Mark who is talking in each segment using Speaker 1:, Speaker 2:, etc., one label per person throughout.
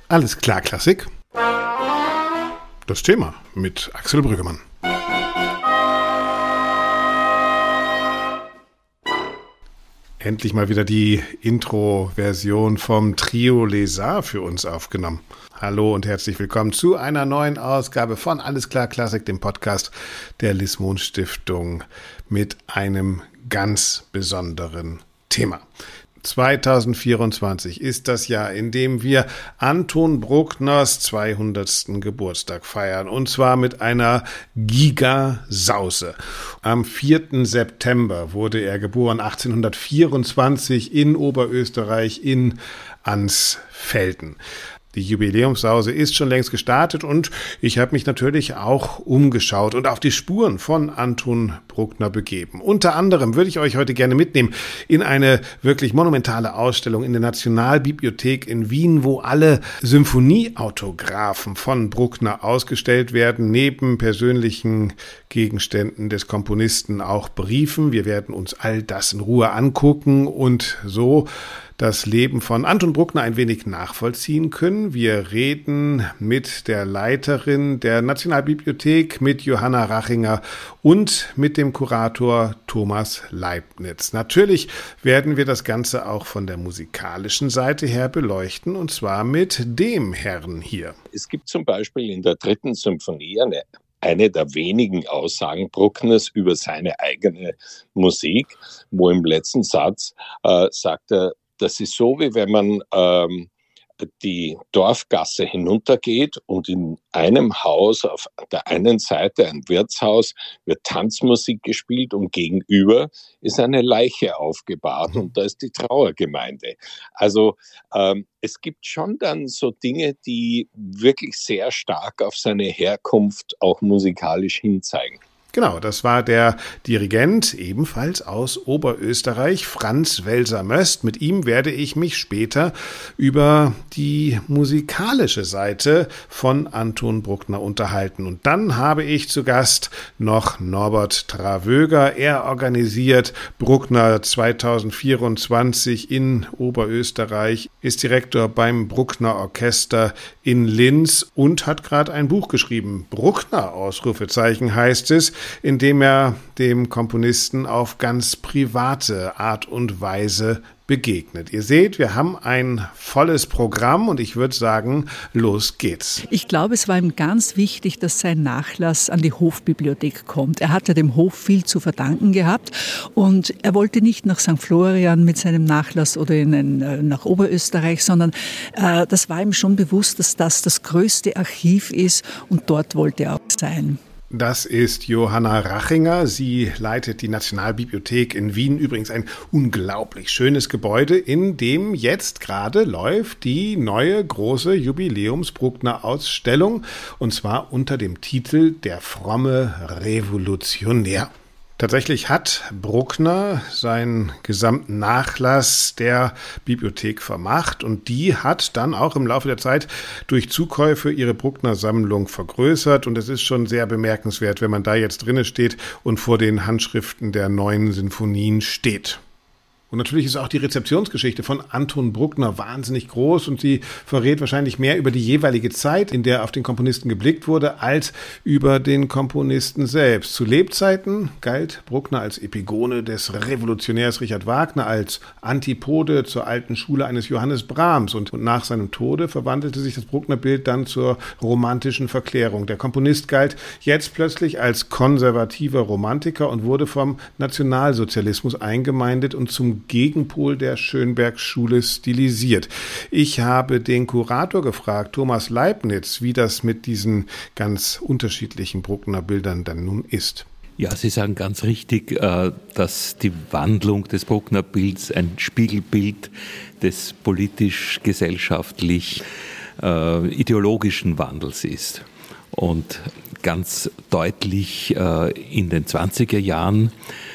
Speaker 1: Alles klar, Klassik. Das Thema mit Axel Brüggemann. Endlich mal wieder die Intro-Version vom Trio Lesar für uns aufgenommen. Hallo und herzlich willkommen zu einer neuen Ausgabe von Alles klar Klassik, dem Podcast der Lis Mohn Stiftung mit einem ganz besonderen Thema. 2024 ist das Jahr, in dem wir Anton Bruckners 200. Geburtstag feiern, und zwar mit einer Gigasause. Am 4. September wurde er geboren, 1824 in Oberösterreich in Ansfelden. Die Jubiläumssause ist schon längst gestartet und ich habe mich natürlich auch umgeschaut und auf die Spuren von Anton Bruckner begeben. Unter anderem würde ich euch heute gerne mitnehmen in eine wirklich monumentale Ausstellung in der Nationalbibliothek in Wien, wo alle Symphonieautographen von Bruckner ausgestellt werden, neben persönlichen Gegenständen des Komponisten auch Briefen. Wir werden uns all das in Ruhe angucken und so das Leben von Anton Bruckner ein wenig nachvollziehen können. Wir reden mit der Leiterin der Nationalbibliothek, mit Johanna Rachinger und mit dem Kurator Thomas Leibniz. Natürlich werden wir das Ganze auch von der musikalischen Seite her beleuchten, und zwar mit dem Herrn hier.
Speaker 2: Es gibt zum Beispiel in der 3. Symphonie eine der wenigen Aussagen Bruckners über seine eigene Musik, wo im letzten Satz sagt er, das ist so, wie wenn man die Dorfgasse hinuntergeht und in einem Haus auf der einen Seite, ein Wirtshaus, wird Tanzmusik gespielt und gegenüber ist eine Leiche aufgebahrt und da ist die Trauergemeinde. Also es gibt schon dann so Dinge, die wirklich sehr stark auf seine Herkunft auch musikalisch hinzeigen.
Speaker 1: Genau, das war der Dirigent, ebenfalls aus Oberösterreich, Franz Welser-Möst. Mit ihm werde ich mich später über die musikalische Seite von Anton Bruckner unterhalten. Und dann habe ich zu Gast noch Norbert Travöger. Er organisiert Bruckner 2024 in Oberösterreich, ist Direktor beim Bruckner Orchester in Linz und hat gerade ein Buch geschrieben. Bruckner, Ausrufezeichen, heißt es, indem er dem Komponisten auf ganz private Art und Weise begegnet. Ihr seht, wir haben ein volles Programm und ich würde sagen, los geht's.
Speaker 3: Ich glaube, es war ihm ganz wichtig, dass sein Nachlass an die Hofbibliothek kommt. Er hat ja dem Hof viel zu verdanken gehabt und er wollte nicht nach St. Florian mit seinem Nachlass oder nach Oberösterreich, sondern das war ihm schon bewusst, dass das größte Archiv ist und dort wollte er auch sein.
Speaker 1: Das ist Johanna Rachinger. Sie leitet die Nationalbibliothek in Wien. Übrigens ein unglaublich schönes Gebäude, in dem jetzt gerade läuft die neue große Jubiläums-Bruckner-Ausstellung, und zwar unter dem Titel Der fromme Revolutionär. Tatsächlich hat Bruckner seinen gesamten Nachlass der Bibliothek vermacht und die hat dann auch im Laufe der Zeit durch Zukäufe ihre Bruckner-Sammlung vergrößert und es ist schon sehr bemerkenswert, wenn man da jetzt drinne steht und vor den Handschriften der neuen Sinfonien steht. Und natürlich ist auch die Rezeptionsgeschichte von Anton Bruckner wahnsinnig groß und sie verrät wahrscheinlich mehr über die jeweilige Zeit, in der auf den Komponisten geblickt wurde, als über den Komponisten selbst. Zu Lebzeiten galt Bruckner als Epigone des Revolutionärs Richard Wagner, als Antipode zur alten Schule eines Johannes Brahms und nach seinem Tode verwandelte sich das Bruckner-Bild dann zur romantischen Verklärung. Der Komponist galt jetzt plötzlich als konservativer Romantiker und wurde vom Nationalsozialismus eingemeindet und zum Gegenpol der Schönberg-Schule stilisiert. Ich habe den Kurator gefragt, Thomas Leibniz, wie das mit diesen ganz unterschiedlichen Bruckner-Bildern dann nun ist.
Speaker 4: Ja, Sie sagen ganz richtig, dass die Wandlung des Bruckner-Bilds ein Spiegelbild des politisch-gesellschaftlich ideologischen Wandels ist. Und ganz deutlich in den 20er Jahren,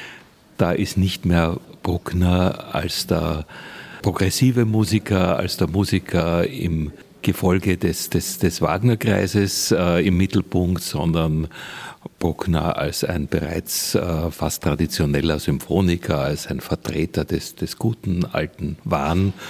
Speaker 4: da ist nicht mehr Bruckner als der progressive Musiker, als der Musiker im Gefolge des Wagner-Kreises im Mittelpunkt, sondern Bruckner als ein bereits fast traditioneller Symphoniker, als ein Vertreter des guten alten Wahn.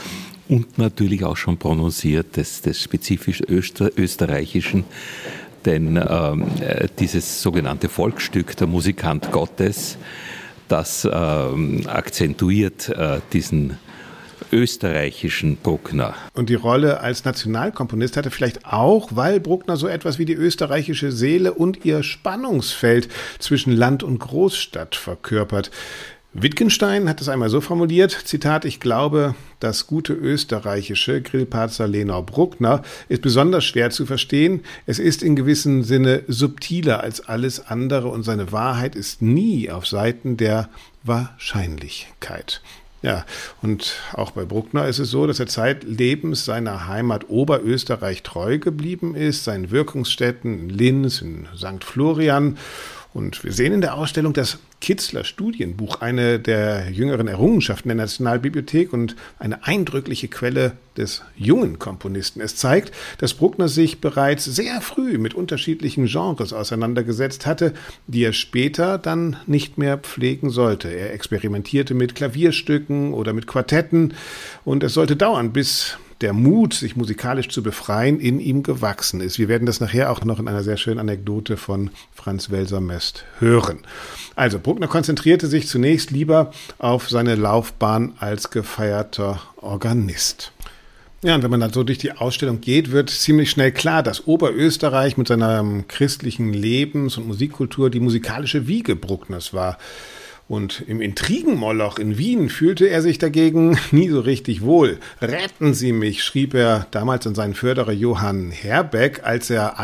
Speaker 4: und natürlich auch schon prononciert des spezifisch Österreichischen, denn dieses sogenannte Volksstück, der Musikant Gottes, das akzentuiert diesen österreichischen Bruckner.
Speaker 1: Und die Rolle als Nationalkomponist hatte vielleicht auch, weil Bruckner so etwas wie die österreichische Seele und ihr Spannungsfeld zwischen Land und Großstadt verkörpert. Wittgenstein hat es einmal so formuliert, Zitat, ich glaube, das gute österreichische Grillparzer Lenau Bruckner ist besonders schwer zu verstehen. Es ist in gewissem Sinne subtiler als alles andere und seine Wahrheit ist nie auf Seiten der Wahrscheinlichkeit. Ja, und auch bei Bruckner ist es so, dass er zeitlebens seiner Heimat Oberösterreich treu geblieben ist, seinen Wirkungsstätten in Linz, in St. Florian. Und wir sehen in der Ausstellung das Kitzler Studienbuch, eine der jüngeren Errungenschaften der Nationalbibliothek und eine eindrückliche Quelle des jungen Komponisten. Es zeigt, dass Bruckner sich bereits sehr früh mit unterschiedlichen Genres auseinandergesetzt hatte, die er später dann nicht mehr pflegen sollte. Er experimentierte mit Klavierstücken oder mit Quartetten und es sollte dauern, bis der Mut, sich musikalisch zu befreien, in ihm gewachsen ist. Wir werden das nachher auch noch in einer sehr schönen Anekdote von Franz Welser-Möst hören. Also Bruckner konzentrierte sich zunächst lieber auf seine Laufbahn als gefeierter Organist. Ja, und wenn man dann so durch die Ausstellung geht, wird ziemlich schnell klar, dass Oberösterreich mit seiner christlichen Lebens- und Musikkultur die musikalische Wiege Bruckners war. Und im Intrigenmoloch in Wien fühlte er sich dagegen nie so richtig wohl. Retten Sie mich, schrieb er damals an seinen Förderer Johann Herbeck, als er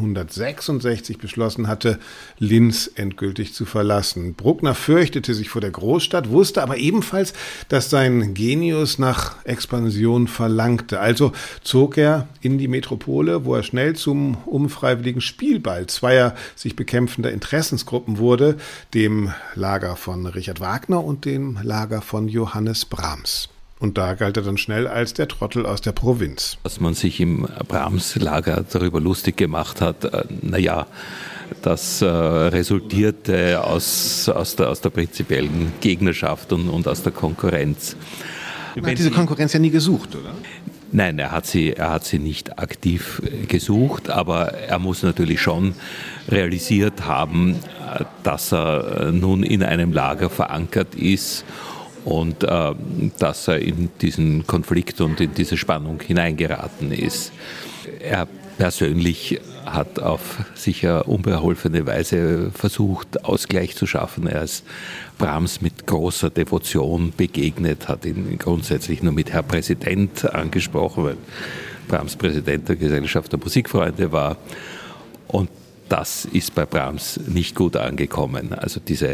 Speaker 1: 1866 beschlossen hatte, Linz endgültig zu verlassen. Bruckner fürchtete sich vor der Großstadt, wusste aber ebenfalls, dass sein Genius nach Expansion verlangte. Also zog er in die Metropole, wo er schnell zum unfreiwilligen Spielball zweier sich bekämpfender Interessensgruppen wurde, dem Lager von Richard Wagner und dem Lager von Johannes Brahms. Und da galt er dann schnell als der Trottel aus der Provinz.
Speaker 4: Dass man sich im Brahms-Lager darüber lustig gemacht hat, das resultierte aus der prinzipiellen Gegnerschaft und aus der Konkurrenz.
Speaker 1: Man hat diese Konkurrenz ja nie gesucht, oder?
Speaker 4: Nein, er hat sie nicht aktiv gesucht, aber er muss natürlich schon realisiert haben, dass er nun in einem Lager verankert ist und dass er in diesen Konflikt und in diese Spannung hineingeraten ist. Er persönlich hat auf sicher unbeholfene Weise versucht, Ausgleich zu schaffen. Er ist Brahms mit großer Devotion begegnet, hat ihn grundsätzlich nur mit Herr Präsident angesprochen, weil Brahms Präsident der Gesellschaft der Musikfreunde war. Und das ist bei Brahms nicht gut angekommen. Also diese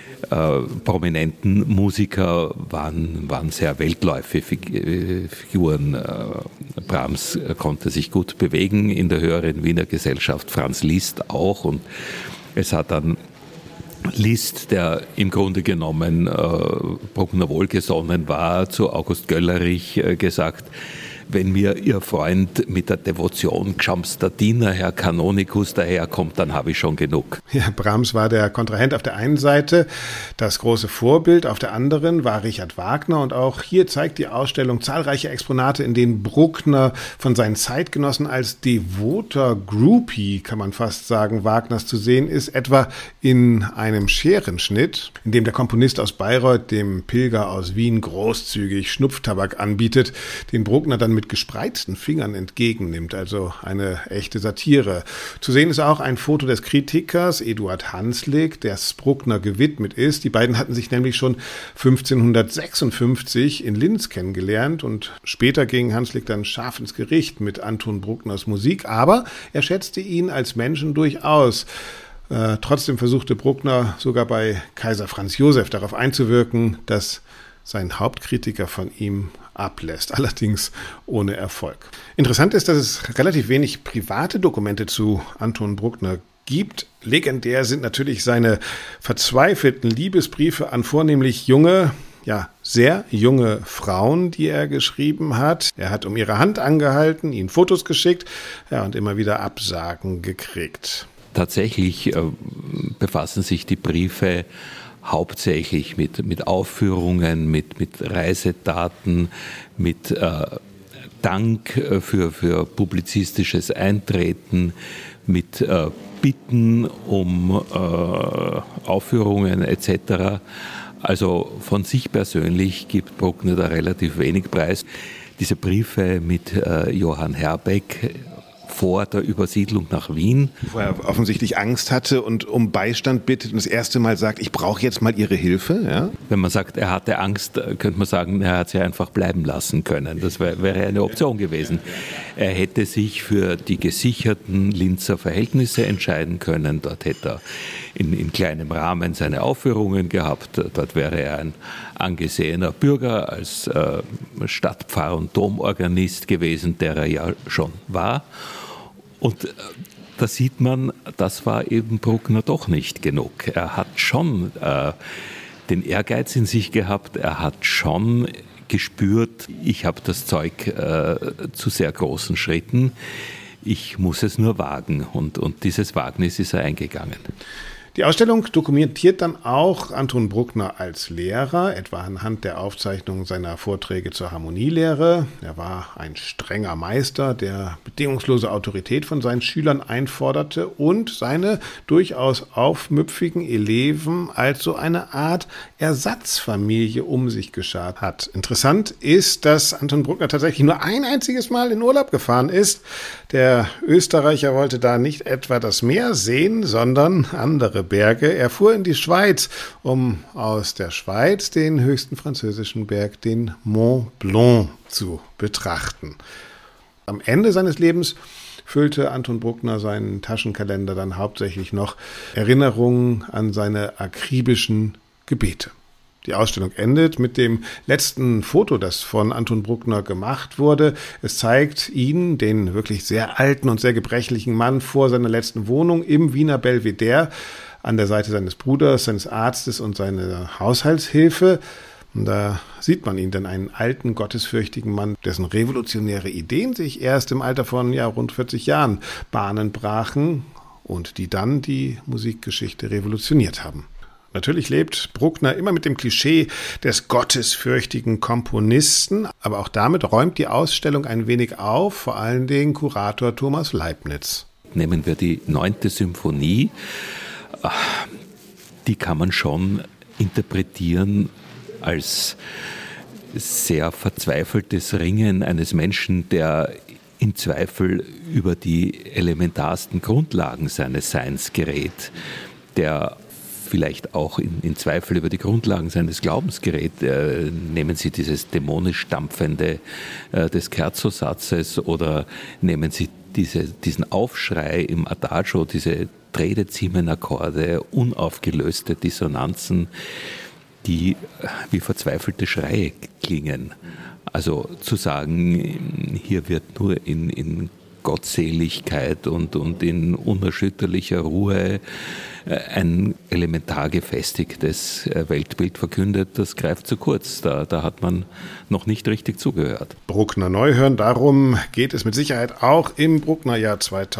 Speaker 4: prominenten Musiker waren sehr weltläufige Figuren. Brahms konnte sich gut bewegen in der höheren Wiener Gesellschaft, Franz Liszt auch. Und es hat dann Liszt, der im Grunde genommen Bruckner wohlgesonnen war, zu August Göllerich gesagt: Wenn mir Ihr Freund mit der Devotion gschamster Diener, Herr Kanonikus, daherkommt, dann habe ich schon genug.
Speaker 1: Ja, Brahms war der Kontrahent auf der einen Seite, das große Vorbild auf der anderen war Richard Wagner und auch hier zeigt die Ausstellung zahlreiche Exponate, in denen Bruckner von seinen Zeitgenossen als devoter Groupie, kann man fast sagen, Wagners zu sehen ist, etwa in einem Scherenschnitt, in dem der Komponist aus Bayreuth dem Pilger aus Wien großzügig Schnupftabak anbietet, den Bruckner dann mit gespreizten Fingern entgegennimmt, also eine echte Satire. Zu sehen ist auch ein Foto des Kritikers Eduard Hanslick, das Bruckner gewidmet ist. Die beiden hatten sich nämlich schon 1556 in Linz kennengelernt und später ging Hanslick dann scharf ins Gericht mit Anton Bruckners Musik, aber er schätzte ihn als Menschen durchaus. Trotzdem versuchte Bruckner sogar bei Kaiser Franz Josef darauf einzuwirken, dass sein Hauptkritiker von ihm ablässt, allerdings ohne Erfolg. Interessant ist, dass es relativ wenig private Dokumente zu Anton Bruckner gibt. Legendär sind natürlich seine verzweifelten Liebesbriefe an vornehmlich junge, sehr junge Frauen, die er geschrieben hat. Er hat um ihre Hand angehalten, ihnen Fotos geschickt, und immer wieder Absagen gekriegt.
Speaker 4: Tatsächlich befassen sich die Briefe hauptsächlich mit Aufführungen, mit Reisedaten, mit Dank für publizistisches Eintreten, mit Bitten um Aufführungen etc. Also von sich persönlich gibt Bruckner da relativ wenig Preis. Diese Briefe mit Johann Herbeck vor der Übersiedlung nach Wien.
Speaker 1: Wo er offensichtlich Angst hatte und um Beistand bittet und das erste Mal sagt, ich brauche jetzt mal Ihre Hilfe. Ja?
Speaker 4: Wenn man sagt, er hatte Angst, könnte man sagen, er hat sie einfach bleiben lassen können. Das wäre eine Option gewesen. Er hätte sich für die gesicherten Linzer Verhältnisse entscheiden können. Dort hätte er in kleinem Rahmen seine Aufführungen gehabt. Dort wäre er ein angesehener Bürger als Stadtpfarrer und Domorganist gewesen, der er ja schon war. Und da sieht man, das war eben Bruckner doch nicht genug. Er hat schon den Ehrgeiz in sich gehabt, er hat schon gespürt, ich habe das Zeug zu sehr großen Schritten, ich muss es nur wagen. Und dieses Wagnis ist er eingegangen.
Speaker 1: Die Ausstellung dokumentiert dann auch Anton Bruckner als Lehrer, etwa anhand der Aufzeichnungen seiner Vorträge zur Harmonielehre. Er war ein strenger Meister, der bedingungslose Autorität von seinen Schülern einforderte und seine durchaus aufmüpfigen Eleven als so eine Art Ersatzfamilie um sich geschart hat. Interessant ist, dass Anton Bruckner tatsächlich nur ein einziges Mal in Urlaub gefahren ist. Der Österreicher wollte da nicht etwa das Meer sehen, sondern andere Berge. Er fuhr in die Schweiz, um aus der Schweiz den höchsten französischen Berg, den Mont Blanc, zu betrachten. Am Ende seines Lebens füllte Anton Bruckner seinen Taschenkalender dann hauptsächlich noch Erinnerungen an seine akribischen Gebete. Die Ausstellung endet mit dem letzten Foto, das von Anton Bruckner gemacht wurde. Es zeigt ihn, den wirklich sehr alten und sehr gebrechlichen Mann, vor seiner letzten Wohnung im Wiener Belvedere, an der Seite seines Bruders, seines Arztes und seiner Haushaltshilfe. Und da sieht man ihn dann, einen alten, gottesfürchtigen Mann, dessen revolutionäre Ideen sich erst im Alter von rund 40 Jahren Bahnen brachen und die dann die Musikgeschichte revolutioniert haben. Natürlich lebt Bruckner immer mit dem Klischee des gottesfürchtigen Komponisten, aber auch damit räumt die Ausstellung ein wenig auf, vor allen Dingen Kurator Thomas Leibniz.
Speaker 4: Nehmen wir die 9. Symphonie, die kann man schon interpretieren als sehr verzweifeltes Ringen eines Menschen, der in Zweifel über die elementarsten Grundlagen seines Seins gerät, der vielleicht auch in Zweifel über die Grundlagen seines Glaubens gerät. Nehmen Sie dieses dämonisch Stampfende des Scherzo-Satzes oder nehmen Sie diesen Aufschrei im Adagio, diese Tredeziemen-Akkorde, unaufgelöste Dissonanzen, die wie verzweifelte Schreie klingen. Also zu sagen, hier wird nur in Gottseligkeit und in unerschütterlicher Ruhe ein elementar gefestigtes Weltbild verkündet, das greift zu kurz. Da hat man noch nicht richtig zugehört.
Speaker 1: Bruckner neu hören, darum geht es mit Sicherheit auch im Brucknerjahr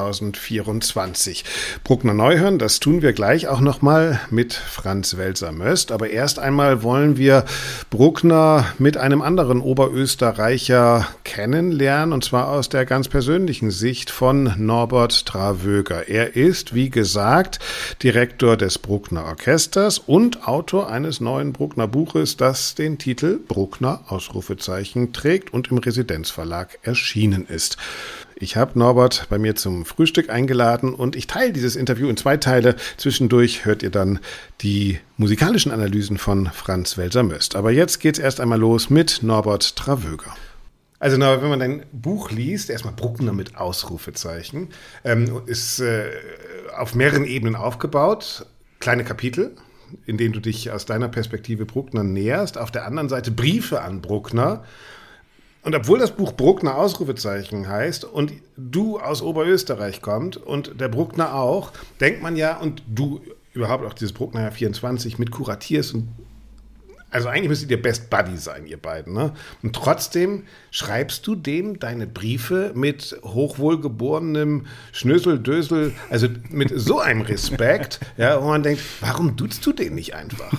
Speaker 1: 2024. Bruckner neu hören, das tun wir gleich auch nochmal mit Franz Welser-Möst. Aber erst einmal wollen wir Bruckner mit einem anderen Oberösterreicher kennenlernen, und zwar aus der ganz persönlichen Sicht von Norbert Travöger. Er ist, wie gesagt, Direktor des Bruckner Orchesters und Autor eines neuen Bruckner Buches, das den Titel Bruckner Ausrufezeichen trägt und im Residenzverlag erschienen ist. Ich habe Norbert bei mir zum Frühstück eingeladen und ich teile dieses Interview in 2 Teile. Zwischendurch hört ihr dann die musikalischen Analysen von Franz Welser-Möst. Aber jetzt geht's erst einmal los mit Norbert Travöger. Also wenn man dein Buch liest, erstmal Bruckner mit Ausrufezeichen, ist auf mehreren Ebenen aufgebaut. Kleine Kapitel, in denen du dich aus deiner Perspektive Bruckner näherst. Auf der anderen Seite Briefe an Bruckner. Und obwohl das Buch Bruckner Ausrufezeichen heißt und du aus Oberösterreich kommst und der Bruckner auch, denkt man ja, und du überhaupt auch dieses Brucknerjahr 24 mit kuratierst und Also eigentlich müsstet ihr Best Buddy sein, ihr beiden, ne? Und trotzdem schreibst du dem deine Briefe mit hochwohlgeborenem Schnösel-Dösel, also mit so einem Respekt, ja, wo man denkt, warum duzt du den nicht einfach?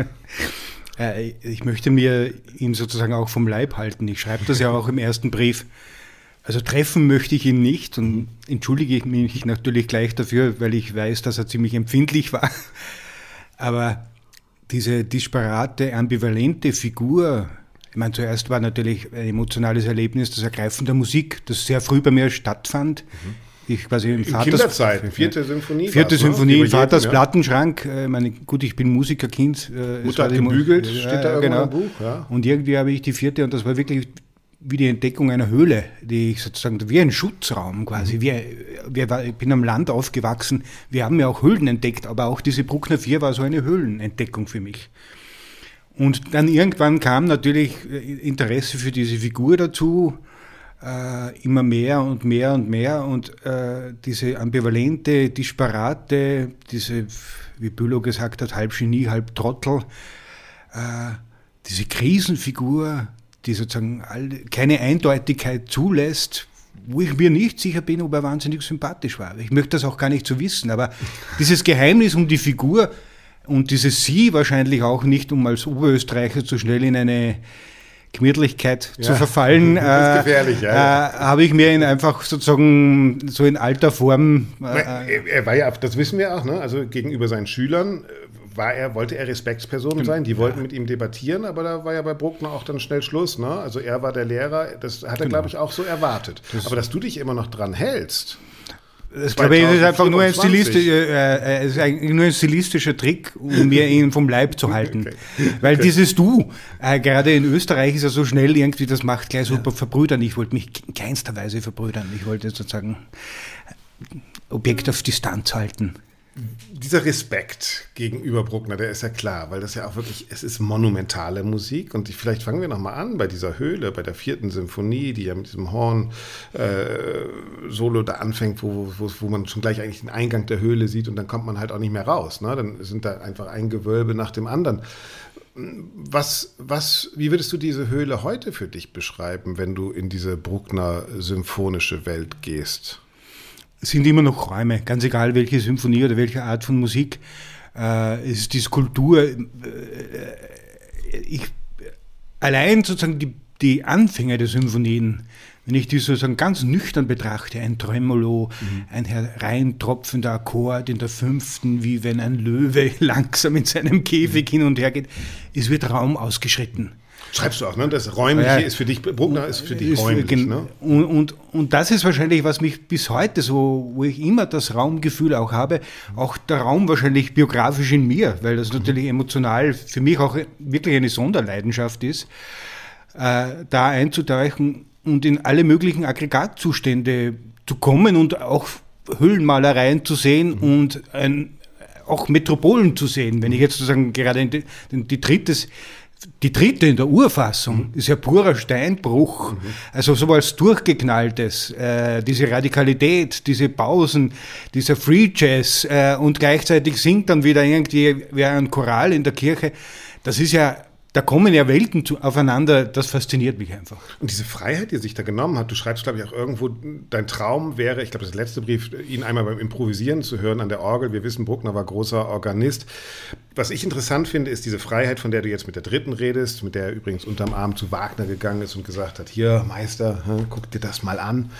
Speaker 5: Ich möchte mir ihn sozusagen auch vom Leib halten. Ich schreibe das ja auch im ersten Brief. Also treffen möchte ich ihn nicht und entschuldige ich mich natürlich gleich dafür, weil ich weiß, dass er ziemlich empfindlich war. Aber diese disparate, ambivalente Figur, ich meine, zuerst war natürlich ein emotionales Erlebnis das Ergreifen der Musik, das sehr früh bei mir stattfand. Ich quasi im
Speaker 1: Kinderzeiten, vierte Symphonie.
Speaker 5: Vierte Symphonie, im Vaters Plattenschrank. Ich meine, gut, ich bin Musikerkind.
Speaker 1: Mutter hat gebügelt, steht da irgendwo im Buch. Ja.
Speaker 5: Und irgendwie habe ich die vierte und das war wirklich wie die Entdeckung einer Höhle, die ich sozusagen, wie ein Schutzraum quasi. Ich bin am Land aufgewachsen, wir haben ja auch Höhlen entdeckt, aber auch diese Bruckner 4 war so eine Höhlenentdeckung für mich. Und dann irgendwann kam natürlich Interesse für diese Figur dazu, immer mehr und mehr und mehr und diese ambivalente, disparate, diese, wie Bülow gesagt hat, halb Genie, halb Trottel, diese Krisenfigur, die sozusagen keine Eindeutigkeit zulässt, wo ich mir nicht sicher bin, ob er wahnsinnig sympathisch war. Ich möchte das auch gar nicht so wissen, aber dieses Geheimnis um die Figur und dieses Sie wahrscheinlich auch nicht, um als Oberösterreicher zu schnell in eine Gemütlichkeit zu verfallen,
Speaker 1: das ist gefährlich,
Speaker 5: habe ich mir ihn einfach sozusagen so in alter Form...
Speaker 1: er war ja, das wissen wir auch, ne? Also gegenüber seinen Schülern wollte er Respektsperson sein, die wollten mit ihm debattieren, aber da war ja bei Bruckner auch dann schnell Schluss, ne? Also er war der Lehrer, das hat er, glaube ich, auch so erwartet. Aber dass du dich immer noch dran hältst...
Speaker 5: Das glaube ich ist einfach nur ein stilistischer Trick, um mir ihn vom Leib zu halten. Weil dieses Du, gerade in Österreich ist ja so schnell irgendwie, das macht gleich super verbrüdern. Ich wollte mich in keinster Weise verbrüdern. Ich wollte sozusagen Objekt auf Distanz halten.
Speaker 1: Dieser Respekt gegenüber Bruckner, der ist ja klar, weil das ja auch wirklich, es ist monumentale Musik und vielleicht fangen wir nochmal an bei dieser Höhle, bei der vierten Symphonie, die ja mit diesem Horn-Solo da anfängt, wo man schon gleich eigentlich den Eingang der Höhle sieht und dann kommt man halt auch nicht mehr raus, ne? Dann sind da einfach ein Gewölbe nach dem anderen. Wie würdest du diese Höhle heute für dich beschreiben, wenn du in diese Bruckner-symphonische Welt gehst?
Speaker 5: Es sind immer noch Räume, ganz egal welche Symphonie oder welche Art von Musik. Es ist die Skulptur. Allein sozusagen die Anfänge der Symphonien, wenn ich die sozusagen ganz nüchtern betrachte, ein Tremolo, ein hereintropfender Akkord in der fünften, wie wenn ein Löwe langsam in seinem Käfig hin und her geht, es wird Raum ausgeschritten.
Speaker 1: Schreibst du auch, ne? Das Räumliche ist für dich, Bruckner ist für dich räumlich, ne?
Speaker 5: Und das ist wahrscheinlich, was mich bis heute so, wo ich immer das Raumgefühl auch habe, auch der Raum wahrscheinlich biografisch in mir, weil das natürlich emotional für mich auch wirklich eine Sonderleidenschaft ist, da einzutauchen und in alle möglichen Aggregatzustände zu kommen und auch Höhlenmalereien zu sehen und auch Metropolen zu sehen. Wenn ich jetzt sozusagen gerade die dritte in der Urfassung ist ja purer Steinbruch, also sowas Durchgeknalltes, diese Radikalität, diese Pausen, dieser Free Jazz und gleichzeitig singt dann wieder irgendwie wer ein Choral in der Kirche. Das ist ja, da kommen ja Welten aufeinander, das fasziniert mich einfach.
Speaker 1: Und diese Freiheit, die er sich da genommen hat, du schreibst, glaube ich, auch irgendwo, dein Traum wäre, ich glaube, das letzte Brief, ihn einmal beim Improvisieren zu hören an der Orgel. Wir wissen, Bruckner war großer Organist. Was ich interessant finde, ist diese Freiheit, von der du jetzt mit der dritten redest, mit der er übrigens unterm Arm zu Wagner gegangen ist und gesagt hat, hier, Meister, guck dir das mal an.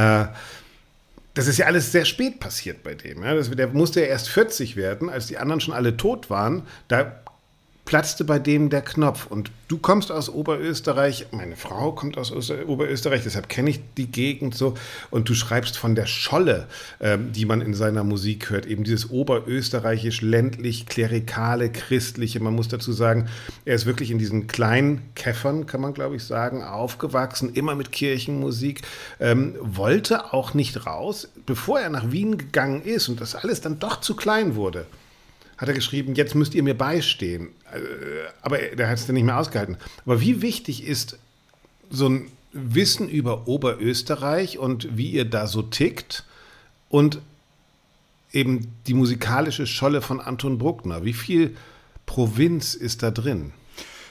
Speaker 1: Das ist ja alles sehr spät passiert bei dem. Ja? Der musste ja erst 40 werden, als die anderen schon alle tot waren. Da platzte bei dem der Knopf. Und du kommst aus Oberösterreich, meine Frau kommt aus Oberösterreich, deshalb kenne ich die Gegend so. Und du schreibst von der Scholle, die man in seiner Musik hört, eben dieses oberösterreichisch, ländlich, klerikale, christliche. Man muss dazu sagen, er ist wirklich in diesen kleinen Käffern, kann man glaube ich sagen, aufgewachsen, immer mit Kirchenmusik, wollte auch nicht raus, bevor er nach Wien gegangen ist und das alles dann doch zu klein wurde. Hat er geschrieben, jetzt müsst ihr mir beistehen. Aber der hat es dann nicht mehr ausgehalten. Aber wie wichtig ist so ein Wissen über Oberösterreich und wie ihr da so tickt und eben die musikalische Scholle von Anton Bruckner? Wie viel Provinz ist da drin?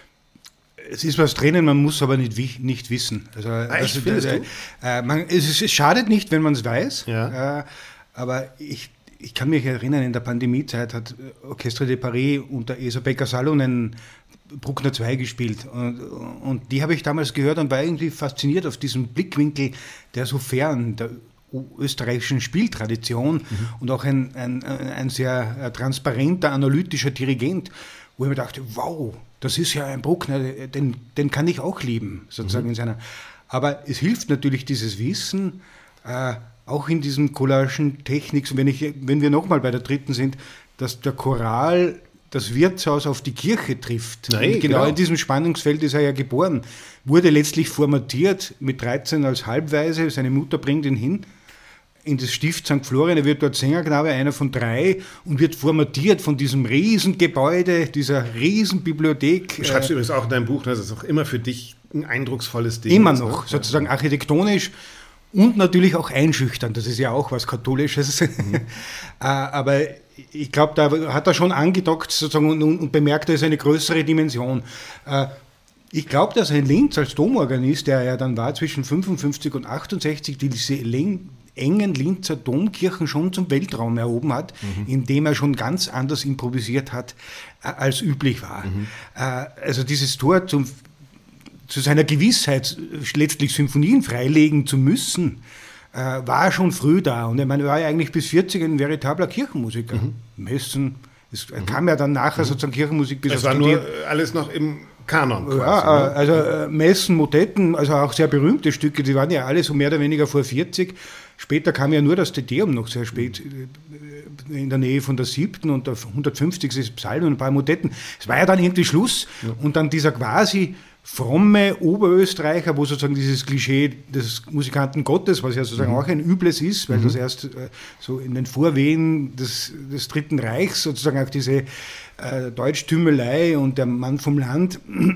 Speaker 5: Es ist was drinnen, man muss aber nicht wissen. Es schadet nicht, wenn man es weiß, aber ich kann mich erinnern, in der Pandemiezeit hat Orchestre de Paris unter Esa Becker-Salonen Bruckner 2 gespielt. Und die habe ich damals gehört und war irgendwie fasziniert auf diesen Blickwinkel, der so fern der österreichischen Spieltradition und auch ein sehr transparenter, analytischer Dirigent, wo ich mir dachte, wow, das ist ja ein Bruckner, den kann ich auch lieben, sozusagen in seiner. Aber es hilft natürlich dieses Wissen, auch in diesen collagen Techniken, wenn wir nochmal bei der dritten sind, dass der Choral das Wirtshaus auf die Kirche trifft.
Speaker 1: Nein,
Speaker 5: und genau in diesem Spannungsfeld ist er ja geboren. Wurde letztlich formatiert mit 13 als Halbwaise, seine Mutter bringt ihn hin in das Stift St. Florian, er wird dort Sängerknabe, einer von 3 und wird formatiert von diesem Riesengebäude, dieser Riesenbibliothek.
Speaker 1: Du schreibst übrigens auch in deinem Buch, dass es auch immer für dich ein eindrucksvolles Ding
Speaker 5: immer
Speaker 1: ist.
Speaker 5: Immer noch, sozusagen architektonisch und natürlich auch einschüchternd, das ist ja auch was Katholisches. Aber ich glaube, da hat er schon angedockt sozusagen und bemerkt, da ist eine größere Dimension. Ich glaube, dass in Linz als Domorganist, der ja dann war zwischen 55 und 68, diese engen Linzer Domkirchen schon zum Weltraum erhoben hat, indem er schon ganz anders improvisiert hat, als üblich war. Also dieses Tor zu seiner Gewissheit, letztlich Symphonien freilegen zu müssen, war schon früh da. Und er war ja eigentlich bis 40 ein veritabler Kirchenmusiker. Messen, es kam ja dann nachher sozusagen Kirchenmusik.
Speaker 1: Es war nur alles noch im Kanon quasi,
Speaker 5: ja, also Messen, Motetten, also auch sehr berühmte Stücke, die waren ja alle so mehr oder weniger vor 40. Später kam ja nur das Te Deum noch sehr spät, in der Nähe von der 7. und der 150. Psalm und ein paar Motetten. Es war ja dann irgendwie Schluss. Und dann dieser quasi fromme Oberösterreicher, wo sozusagen dieses Klischee des Musikanten Gottes, was ja sozusagen auch ein übles ist, weil das erst so in den Vorwehen des Dritten Reichs sozusagen auch diese Deutschtümelei und der Mann vom Land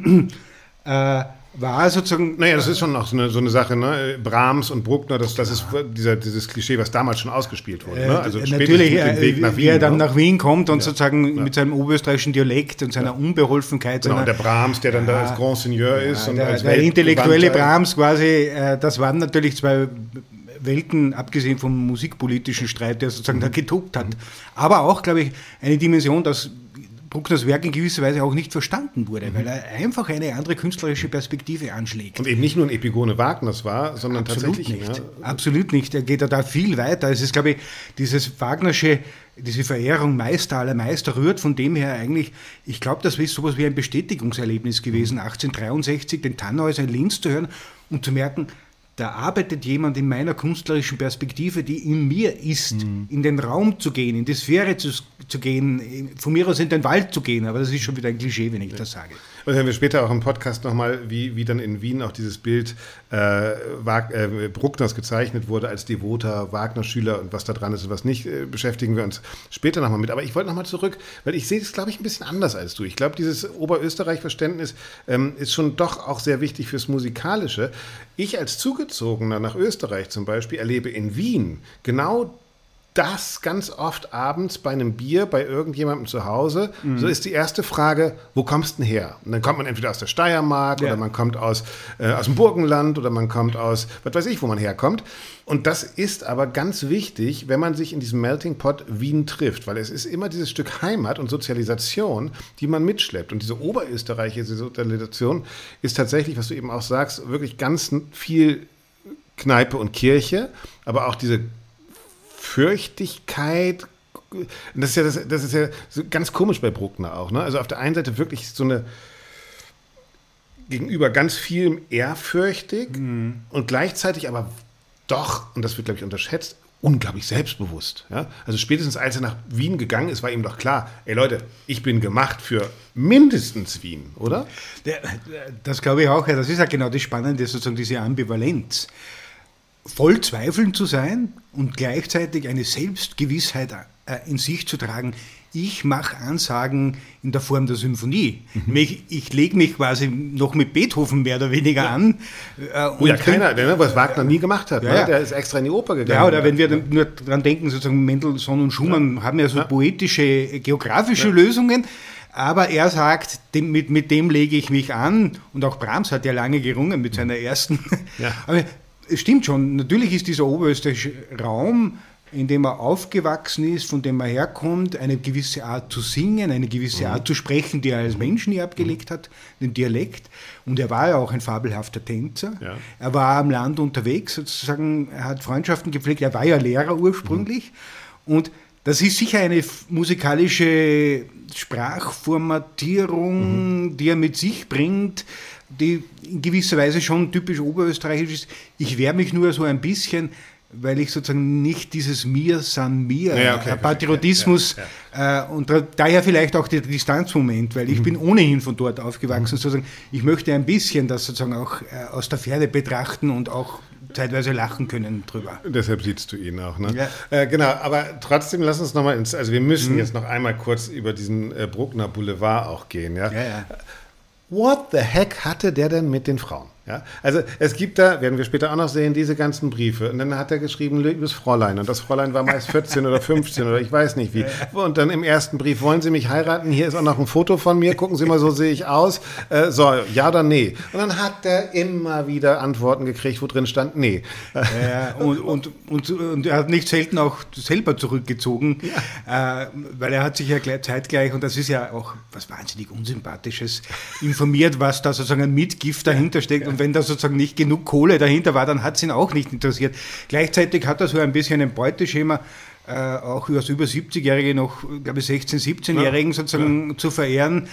Speaker 5: war sozusagen...
Speaker 1: Naja, das ist schon noch so eine Sache, ne? Brahms und Bruckner, das ist dieses Klischee, was damals schon ausgespielt wurde. Ne? Also
Speaker 5: natürlich, wie er dann nach Wien kommt und sozusagen mit seinem oberösterreichischen Dialekt und seiner Unbeholfenkeit.
Speaker 1: Genau, und der Brahms, der dann da als Grand Seigneur ist. Und als
Speaker 5: der intellektuelle Brahms quasi, das waren natürlich zwei Welten, abgesehen vom musikpolitischen Streit, der sozusagen da getobt hat. Aber auch, glaube ich, eine Dimension, dass Bruckners Werk in gewisser Weise auch nicht verstanden wurde, weil er einfach eine andere künstlerische Perspektive anschlägt.
Speaker 1: Und eben nicht nur ein Epigone Wagners war, sondern
Speaker 5: absolut
Speaker 1: tatsächlich...
Speaker 5: Nicht. Absolut nicht. Er geht da viel weiter. Es ist, glaube ich, diese Verehrung Meister aller Meister rührt von dem her eigentlich, ich glaube, das ist sowas wie ein Bestätigungserlebnis gewesen, 1863 den Tannhäuser in Linz zu hören und zu merken, da arbeitet jemand in meiner künstlerischen Perspektive, die in mir ist, in den Raum zu gehen, in die Sphäre zu gehen, von mir aus in den Wald zu gehen. Aber das ist schon wieder ein Klischee, wenn ich das sage.
Speaker 1: Und hören wir später auch im Podcast nochmal, wie dann in Wien auch dieses Bild Bruckners gezeichnet wurde als devoter Wagner-Schüler und was da dran ist und was nicht, beschäftigen wir uns später nochmal mit. Aber ich wollte nochmal zurück, weil ich sehe das, glaube ich, ein bisschen anders als du. Ich glaube, dieses Oberösterreich-Verständnis ist schon doch auch sehr wichtig fürs Musikalische. Ich als Zugezogener nach Österreich zum Beispiel erlebe in Wien genau das ganz oft abends bei einem Bier bei irgendjemandem zu Hause. So ist die erste Frage, wo kommst du denn her? Und dann kommt man entweder aus der Steiermark oder man kommt aus dem Burgenland oder man kommt aus, was weiß ich, wo man herkommt. Und das ist aber ganz wichtig, wenn man sich in diesem Melting Pot Wien trifft, weil es ist immer dieses Stück Heimat und Sozialisation, die man mitschleppt. Und diese oberösterreichische Sozialisation ist tatsächlich, was du eben auch sagst, wirklich ganz viel Kneipe und Kirche, aber auch diese Fürchtigkeit, das ist ja so ganz komisch bei Bruckner auch, ne? Also auf der einen Seite wirklich so eine gegenüber ganz vielem ehrfürchtig und gleichzeitig aber doch, und das wird, glaube ich, unterschätzt, unglaublich selbstbewusst. Ja? Also spätestens als er nach Wien gegangen ist, war ihm doch klar, ey Leute, ich bin gemacht für mindestens Wien, oder?
Speaker 5: Das glaube ich auch, ja. Das ist ja genau das Spannende, sozusagen diese Ambivalenz. Voll zweifelnd zu sein und gleichzeitig eine Selbstgewissheit in sich zu tragen. Ich mache Ansagen in der Form der Symphonie. Ich lege mich quasi noch mit Beethoven mehr oder weniger an.
Speaker 1: Was Wagner nie gemacht hat. Ne? Der ist extra in die Oper gegangen.
Speaker 5: Ja, oder wenn wir nur dran denken, sozusagen Mendelssohn und Schumann haben ja so poetische, geografische Lösungen. Aber er sagt, mit dem lege ich mich an. Und auch Brahms hat ja lange gerungen mit seiner ersten. Ja. Aber es stimmt schon, natürlich ist dieser oberösterreichische Raum, in dem er aufgewachsen ist, von dem er herkommt, eine gewisse Art zu singen, eine gewisse Art zu sprechen, die er als Mensch nie abgelegt hat, den Dialekt. Und er war ja auch ein fabelhafter Tänzer. Ja. Er war am Land unterwegs, sozusagen, er hat Freundschaften gepflegt, er war ja Lehrer ursprünglich. Und das ist sicher eine musikalische Sprachformatierung, die er mit sich bringt, die in gewisser Weise schon typisch oberösterreichisch ist. Ich wehre mich nur so ein bisschen, weil ich sozusagen nicht dieses Mir san mir, Patriotismus und daher vielleicht auch der Distanzmoment, weil ich bin ohnehin von dort aufgewachsen, sozusagen. Ich möchte ein bisschen das sozusagen auch aus der Ferne betrachten und auch zeitweise lachen können drüber.
Speaker 1: Deshalb siehst du ihn auch, ne? Ja. Genau, aber trotzdem lass uns nochmal also wir müssen jetzt noch einmal kurz über diesen Bruckner Boulevard auch gehen, ja? Ja. What the heck hatte der denn mit den Frauen? Ja, also es gibt da, werden wir später auch noch sehen, diese ganzen Briefe. Und dann hat er geschrieben, liebes Fräulein. Und das Fräulein war meist 14 oder 15 oder ich weiß nicht wie. Und dann im ersten Brief, wollen Sie mich heiraten? Hier ist auch noch ein Foto von mir. Gucken Sie mal, so sehe ich aus. So, ja oder nee? Und dann hat er immer wieder Antworten gekriegt, wo drin stand, nee.
Speaker 5: Ja, und er hat nicht selten auch selber zurückgezogen, weil er hat sich ja zeitgleich, und das ist ja auch was wahnsinnig Unsympathisches, informiert, was da sozusagen ein Mitgift dahinter steckt. Und wenn da sozusagen nicht genug Kohle dahinter war, dann hat es ihn auch nicht interessiert. Gleichzeitig hat er so ein bisschen ein Beuteschema, auch über 70-Jährige noch, glaube ich, 16-, 17-Jährigen sozusagen zu verehren.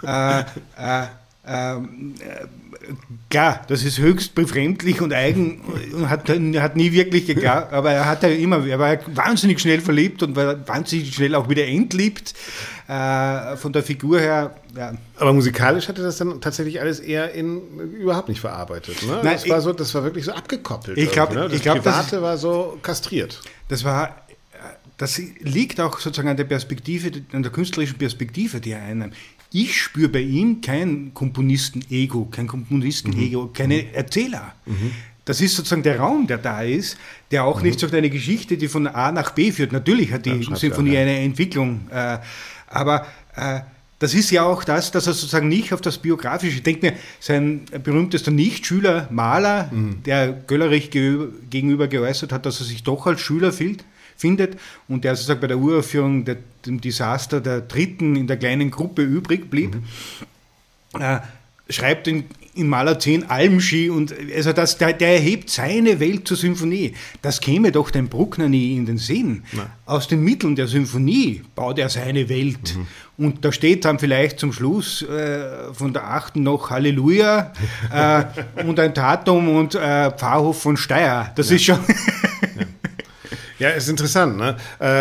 Speaker 5: Klar, das ist höchst befremdlich und eigen und hat nie wirklich geglaubt, aber er war wahnsinnig schnell verliebt und war wahnsinnig schnell auch wieder entliebt. Von der Figur her, ja.
Speaker 1: Aber musikalisch hatte das dann tatsächlich alles eher überhaupt nicht verarbeitet, ne? Nein, das war wirklich so abgekoppelt.
Speaker 5: Ich glaube,
Speaker 1: ne? Das Private war so kastriert.
Speaker 5: Das liegt auch sozusagen an der Perspektive, an der künstlerischen Perspektive, die er einnimmt. Ich spüre bei ihm kein Komponistenego, keine Erzähler. Das ist sozusagen der Raum, der da ist, der auch nicht so eine Geschichte, die von A nach B führt. Natürlich hat die Sinfonie eine Entwicklung, aber das ist ja auch das, dass er sozusagen nicht auf das Biografische, ich denke mir, sein berühmtester Nichtschüler, Mahler, der Göllerich gegenüber geäußert hat, dass er sich doch als Schüler findet und der sozusagen bei der Uraufführung dem Desaster der Dritten in der kleinen Gruppe übrig blieb, schreibt in Mahler 10 Almschi und also der erhebt seine Welt zur Symphonie. Das käme doch dem Bruckner nie in den Sinn. Nein. Aus den Mitteln der Symphonie baut er seine Welt. Und da steht dann vielleicht zum Schluss von der 8. noch Halleluja und ein Tatum und Pfarrhof von Steyr. Das ist schon...
Speaker 1: Ja, ist interessant, ne?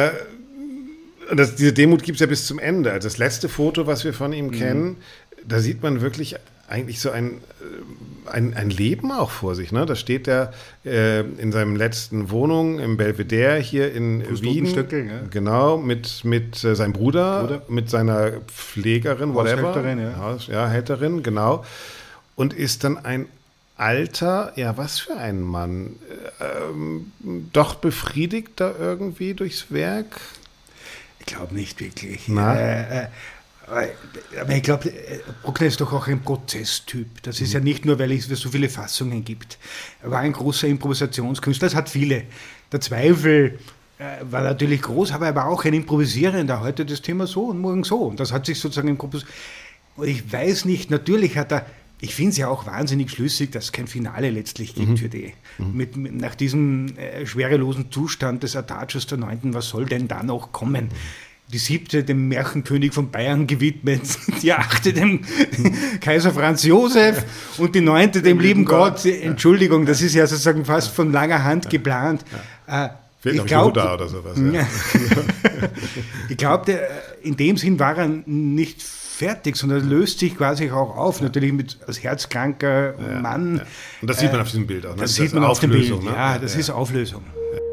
Speaker 1: Diese Demut gibt es ja bis zum Ende. Also das letzte Foto, was wir von ihm kennen, da sieht man wirklich eigentlich so ein Leben auch vor sich, ne? Da steht er in seinem letzten Wohnung im Belvedere hier in Wien. Ja. Genau, mit seinem Bruder, mit seiner Pflegerin, whatever. Hälterin, genau. Und ist dann ein alter, ja, was für ein Mann, doch befriedigt da irgendwie durchs Werk?
Speaker 5: Ich glaube nicht wirklich. Aber ich glaube, Bruckner ist doch auch ein Prozesstyp. Das ist ja nicht nur, weil es so viele Fassungen gibt. Er war ein großer Improvisationskünstler, es hat viele. Der Zweifel war natürlich groß, aber er war auch ein Improvisierender. Heute das Thema so und morgen so. Und das hat sich sozusagen im Kompos... Und ich weiß nicht, natürlich hat er... Ich finde es ja auch wahnsinnig schlüssig, dass es kein Finale letztlich gibt für die. Nach diesem schwerelosen Zustand des Adagios der 9., was soll denn da noch kommen? Die 7. dem Märchenkönig von Bayern gewidmet, die 8. dem Kaiser Franz Josef und die 9. dem lieben Gott. Entschuldigung, das ist ja sozusagen fast von langer Hand geplant.
Speaker 1: Fehlt noch Yoda oder sowas. Ja.
Speaker 5: Ich glaube, in dem Sinn war er nicht fertig, sondern löst sich quasi auch auf, natürlich als herzkranker Mann. Ja.
Speaker 1: Und das sieht man auf diesem Bild auch. Ne?
Speaker 5: Das sieht man auf dem Bild, ne? Ja, das ist Auflösung.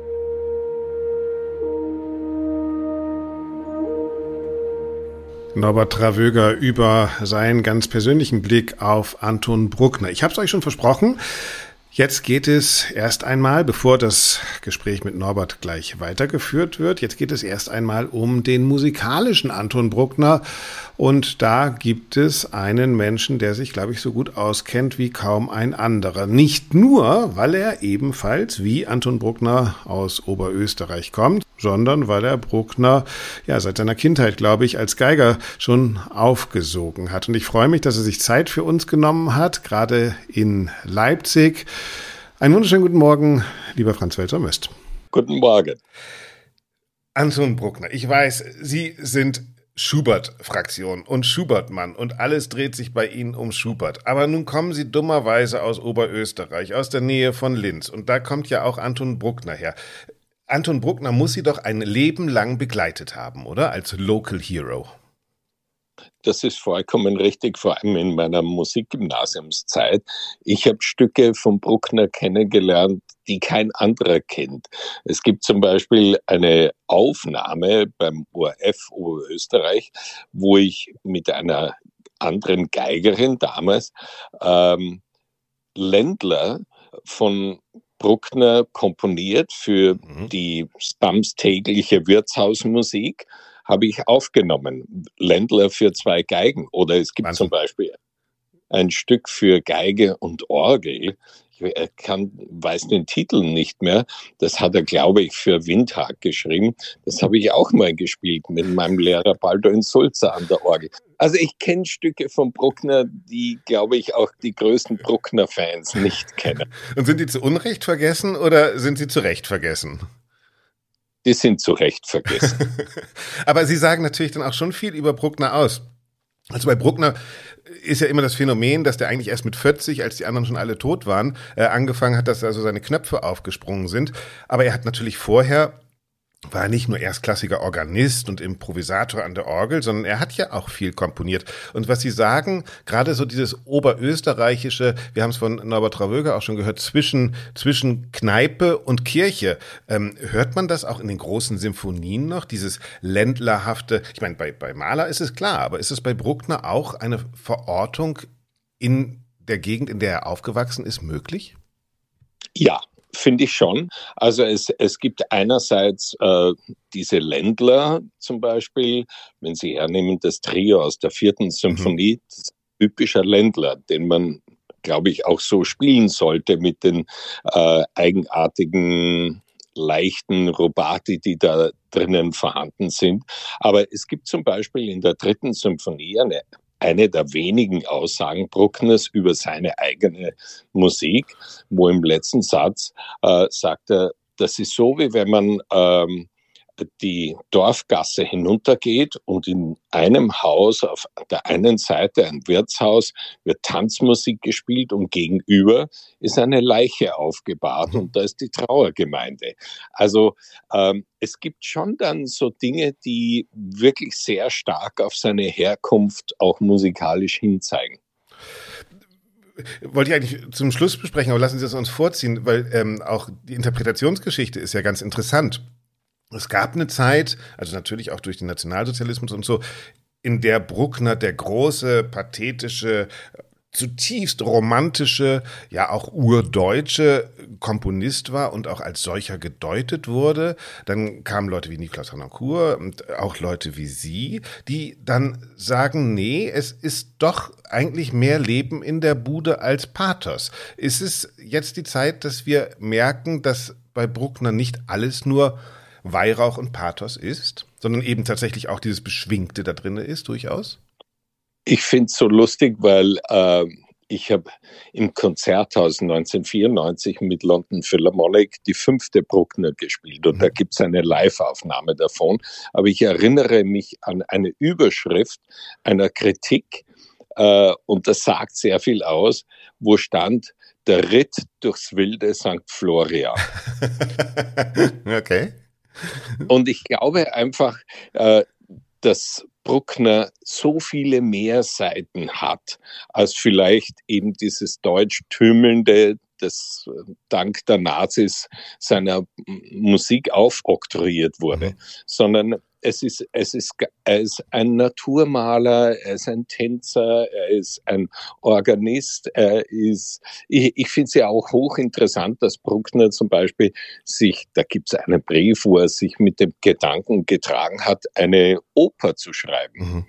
Speaker 1: Norbert Travöger über seinen ganz persönlichen Blick auf Anton Bruckner. Ich habe es euch schon versprochen, Jetzt geht es erst einmal, bevor das Gespräch mit Norbert gleich weitergeführt wird, jetzt geht es erst einmal um den musikalischen Anton Bruckner. Und da gibt es einen Menschen, der sich, glaube ich, so gut auskennt wie kaum ein anderer. Nicht nur, weil er ebenfalls wie Anton Bruckner aus Oberösterreich kommt, sondern weil er Bruckner ja seit seiner Kindheit, glaube ich, als Geiger schon aufgesogen hat. Und ich freue mich, dass er sich Zeit für uns genommen hat, gerade in Leipzig. Einen wunderschönen guten Morgen, lieber Franz Welser-Möst.
Speaker 2: Guten Morgen.
Speaker 1: Anton Bruckner, ich weiß, Sie sind Schubert-Fraktion und Schubert-Mann und alles dreht sich bei Ihnen um Schubert. Aber nun kommen Sie dummerweise aus Oberösterreich, aus der Nähe von Linz. Und da kommt ja auch Anton Bruckner her. Anton Bruckner muss Sie doch ein Leben lang begleitet haben, oder? Als Local Hero.
Speaker 2: Das ist vollkommen richtig, vor allem in meiner Musikgymnasiumszeit. Ich habe Stücke von Bruckner kennengelernt, die kein anderer kennt. Es gibt zum Beispiel eine Aufnahme beim ORF Oberösterreich, wo ich mit einer anderen Geigerin damals Ländler von Bruckner komponiert für die samstägliche Wirtshausmusik, habe ich aufgenommen. Ländler für 2 Geigen. Oder es gibt zum Beispiel ein Stück für Geige und Orgel. Ich weiß den Titel nicht mehr. Das hat er, glaube ich, für Windhag geschrieben. Das habe ich auch mal gespielt mit meinem Lehrer Balduin Sulzer an der Orgel. Also ich kenne Stücke von Bruckner, die, glaube ich, auch die größten Bruckner-Fans nicht kennen.
Speaker 1: Und sind die zu Unrecht vergessen oder sind sie zu Recht vergessen?
Speaker 2: Die sind zu Recht vergessen.
Speaker 1: Aber Sie sagen natürlich dann auch schon viel über Bruckner aus. Also bei Bruckner ist ja immer das Phänomen, dass der eigentlich erst mit 40, als die anderen schon alle tot waren, angefangen hat, dass also seine Knöpfe aufgesprungen sind. Aber er hat natürlich vorher, war er nicht nur erstklassiger Organist und Improvisator an der Orgel, sondern er hat ja auch viel komponiert. Und was Sie sagen, gerade so dieses oberösterreichische, wir haben es von Norbert Travöger auch schon gehört, zwischen Kneipe und Kirche, hört man das auch in den großen Symphonien noch, dieses ländlerhafte, ich meine, bei Mahler ist es klar, aber ist es bei Bruckner auch eine Verortung in der Gegend, in der er aufgewachsen ist, möglich?
Speaker 2: Ja. Finde ich schon. Also es gibt einerseits diese Ländler zum Beispiel, wenn Sie hernehmen, das Trio aus der 4. Symphonie, das ist ein typischer Ländler, den man, glaube ich, auch so spielen sollte mit den eigenartigen, leichten Rubati, die da drinnen vorhanden sind. Aber es gibt zum Beispiel in der 3. Symphonie eine der wenigen Aussagen Bruckners über seine eigene Musik, wo im letzten Satz sagt er, das ist so, wie wenn man die Dorfgasse hinuntergeht und in einem Haus auf der einen Seite, ein Wirtshaus, wird Tanzmusik gespielt und gegenüber ist eine Leiche aufgebahrt und da ist die Trauergemeinde. Also es gibt schon dann so Dinge, die wirklich sehr stark auf seine Herkunft auch musikalisch hinzeigen.
Speaker 1: Wollte ich eigentlich zum Schluss besprechen, aber lassen Sie es uns vorziehen, weil auch die Interpretationsgeschichte ist ja ganz interessant. Es gab eine Zeit, also natürlich auch durch den Nationalsozialismus und so, in der Bruckner der große, pathetische, zutiefst romantische, ja auch urdeutsche Komponist war und auch als solcher gedeutet wurde. Dann kamen Leute wie Nikolaus Harnoncourt und auch Leute wie Sie, die dann sagen, nee, es ist doch eigentlich mehr Leben in der Bude als Pathos. Ist es jetzt die Zeit, dass wir merken, dass bei Bruckner nicht alles nur Weihrauch und Pathos ist, sondern eben tatsächlich auch dieses Beschwingte da drin ist, durchaus?
Speaker 2: Ich finde es so lustig, weil ich habe im Konzerthaus 1994 mit London Philharmonic die 5. Bruckner gespielt und da gibt es eine Live-Aufnahme davon. Aber ich erinnere mich an eine Überschrift einer Kritik und das sagt sehr viel aus, wo stand, der Ritt durchs wilde St. Florian.
Speaker 1: Okay.
Speaker 2: Und ich glaube einfach, dass Bruckner so viele mehr Seiten hat, als vielleicht eben dieses Deutsch-Tümmelnde, das dank der Nazis seiner Musik aufoktroyiert wurde, sondern er ist ein Naturmaler, er ist ein Tänzer, er ist ein Organist, ich finde es ja auch hochinteressant, dass Bruckner zum Beispiel da gibt es einen Brief, wo er sich mit dem Gedanken getragen hat, eine Oper zu schreiben.
Speaker 1: Mhm.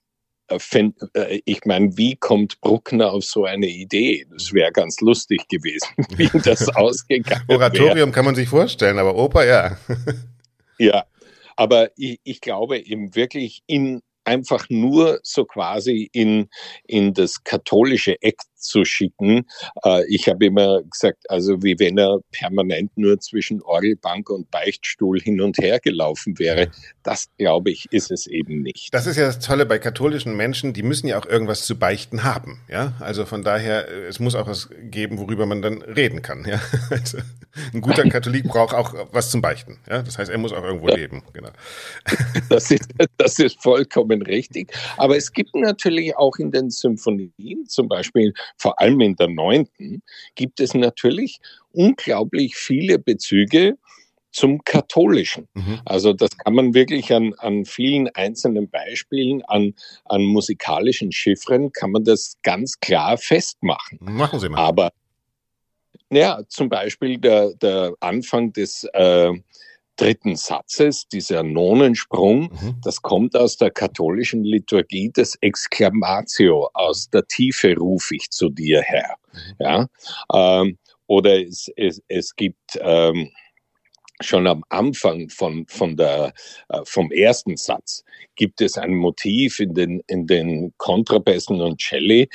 Speaker 2: Ich meine, wie kommt Bruckner auf so eine Idee? Das wäre ganz lustig gewesen, wie das ausgegangen wäre.
Speaker 1: Oratorium kann man sich vorstellen, aber Oper, ja.
Speaker 2: Ja, aber ich glaube eben wirklich einfach nur so quasi in das katholische Eck zu schicken. Ich habe immer gesagt, also wie wenn er permanent nur zwischen Orgelbank und Beichtstuhl hin und her gelaufen wäre. Das, glaube ich, ist es eben nicht.
Speaker 1: Das ist ja das Tolle bei katholischen Menschen, die müssen ja auch irgendwas zu beichten haben. Ja, also von daher, es muss auch was geben, worüber man dann reden kann. Ja, also ein guter Katholik braucht auch was zum Beichten. Ja, das heißt, er muss auch irgendwo leben. Genau.
Speaker 2: Das ist vollkommen richtig. Aber es gibt natürlich auch in den Symphonien, zum Beispiel vor allem in der 9., gibt es natürlich unglaublich viele Bezüge zum Katholischen.
Speaker 1: Mhm.
Speaker 2: Also das kann man wirklich an vielen einzelnen Beispielen, an musikalischen Chiffren, kann man das ganz klar festmachen.
Speaker 1: Machen Sie mal.
Speaker 2: Aber ja, zum Beispiel der Anfang des 3. Satzes, dieser Nonensprung, das kommt aus der katholischen Liturgie des Exclamatio, aus der Tiefe ruf ich zu dir, Herr. Ja? Oder es gibt schon am Anfang vom ersten Satz gibt es ein Motiv in den Kontrabässen und Celli,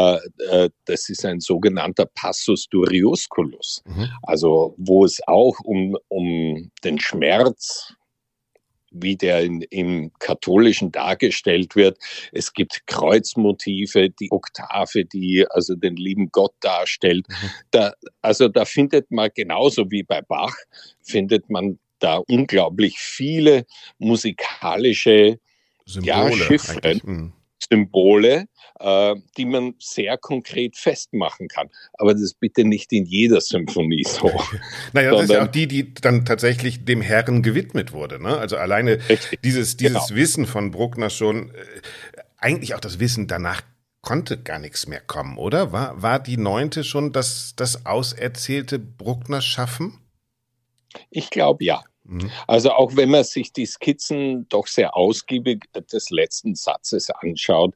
Speaker 2: das ist ein sogenannter Passus Duriusculus, also wo es auch um den Schmerz, wie der im Katholischen dargestellt wird. Es gibt Kreuzmotive, die Oktave, die also den lieben Gott darstellt. Da findet man, genauso wie bei Bach, findet man da unglaublich viele musikalische Chiffren, Symbole, die man sehr konkret festmachen kann. Aber das ist bitte nicht in jeder Symphonie so.
Speaker 1: Naja, das ist ja auch die dann tatsächlich dem Herrn gewidmet wurde. Ne? Also alleine dieses Wissen von Bruckner schon, eigentlich auch das Wissen danach konnte gar nichts mehr kommen, oder? War die 9. schon das auserzählte Bruckner-Schaffen?
Speaker 2: Ich glaube, ja. Also auch wenn man sich die Skizzen doch sehr ausgiebig des letzten Satzes anschaut,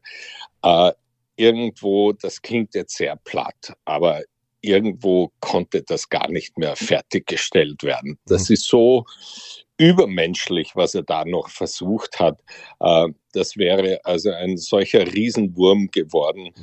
Speaker 2: irgendwo, das klingt jetzt sehr platt, aber irgendwo konnte das gar nicht mehr fertiggestellt werden. Das ist so übermenschlich, was er da noch versucht hat. Das wäre also ein solcher Riesenwurm geworden.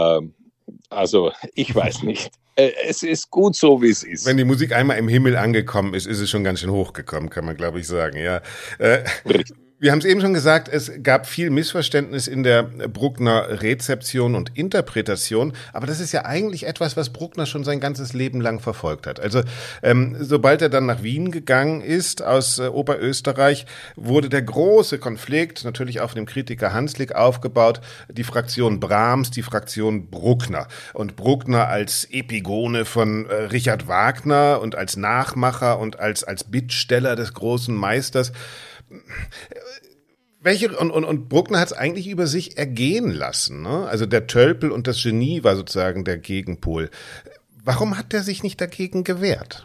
Speaker 2: Also ich weiß nicht. Es ist gut so, wie es ist.
Speaker 1: Wenn die Musik einmal im Himmel angekommen ist, ist es schon ganz schön hochgekommen, kann man, glaube ich, sagen. Ja. Wir haben es eben schon gesagt, es gab viel Missverständnis in der Bruckner Rezeption und Interpretation, aber das ist ja eigentlich etwas, was Bruckner schon sein ganzes Leben lang verfolgt hat. Also sobald er dann nach Wien gegangen ist, aus Oberösterreich, wurde der große Konflikt natürlich auf dem Kritiker Hanslick aufgebaut, die Fraktion Brahms, die Fraktion Bruckner. Und Bruckner als Epigone von Richard Wagner und als Nachmacher und als Bittsteller des großen Meisters. Und Bruckner hat es eigentlich über sich ergehen lassen, ne? Also der Tölpel und das Genie war sozusagen der Gegenpol. Warum hat er sich nicht dagegen gewehrt?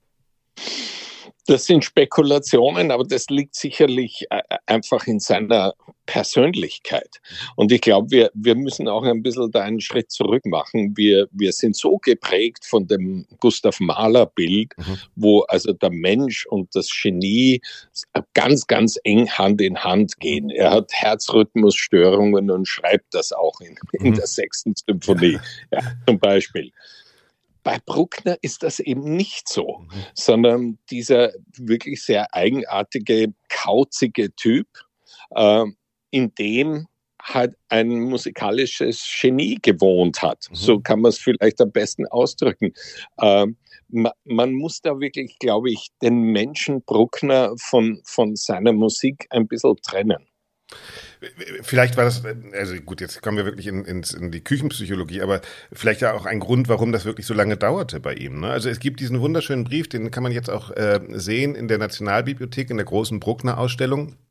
Speaker 2: Das sind Spekulationen, aber das liegt sicherlich einfach in seiner Persönlichkeit. Und ich glaube, wir müssen auch ein bisschen da einen Schritt zurück machen. Wir sind so geprägt von dem Gustav Mahler-Bild, wo also der Mensch und das Genie ganz, ganz eng Hand in Hand gehen. Er hat Herzrhythmusstörungen und schreibt das auch in der 6. Symphonie, ja, zum Beispiel. Bei Bruckner ist das eben nicht so, sondern dieser wirklich sehr eigenartige, kauzige Typ, in dem halt ein musikalisches Genie gewohnt hat. So kann man es vielleicht am besten ausdrücken. Man muss da wirklich, glaube ich, den Menschen Bruckner von seiner Musik ein bisschen trennen.
Speaker 1: Vielleicht war das, also gut, jetzt kommen wir wirklich in die Küchenpsychologie, aber vielleicht ja auch ein Grund, warum das wirklich so lange dauerte bei ihm. Ne? Also es gibt diesen wunderschönen Brief, den kann man jetzt auch sehen in der Nationalbibliothek, in der großen Bruckner-Ausstellung.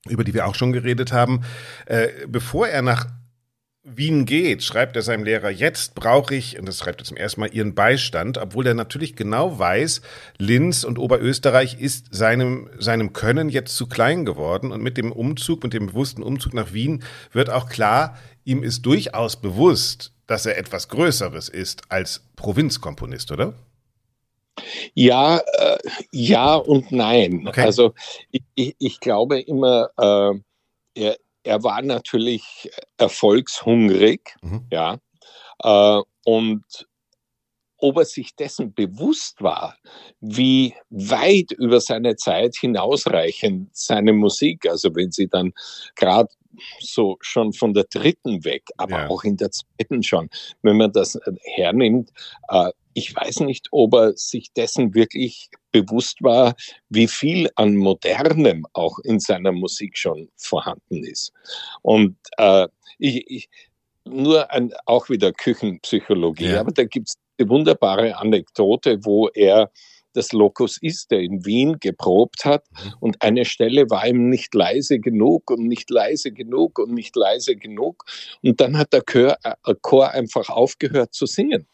Speaker 1: über die wir auch schon geredet haben. Bevor er nach Wien geht, schreibt er seinem Lehrer, jetzt brauche ich, und das schreibt er zum ersten Mal, Ihren Beistand, obwohl er natürlich genau weiß, Linz und Oberösterreich ist seinem Können jetzt zu klein geworden. Und mit dem bewussten Umzug nach Wien wird auch klar, ihm ist durchaus bewusst, dass er etwas Größeres ist als Provinzkomponist, oder?
Speaker 2: Ja, ja und nein.
Speaker 1: Okay.
Speaker 2: Also ich glaube immer, er war natürlich erfolgshungrig, ja, und ob er sich dessen bewusst war, wie weit über seine Zeit hinausreichend seine Musik, also wenn sie dann gerade so schon von der dritten weg, aber auch in der zweiten schon, wenn man das hernimmt, ich weiß nicht, ob er sich dessen wirklich bewusst war, wie viel an Modernem auch in seiner Musik schon vorhanden ist. Und auch wieder Küchenpsychologie, aber da gibt es eine wunderbare Anekdote, wo er das Locus ist, der in Wien geprobt hat, und eine Stelle war ihm nicht leise genug und nicht leise genug und nicht leise genug, und dann hat der Chor einfach aufgehört zu singen.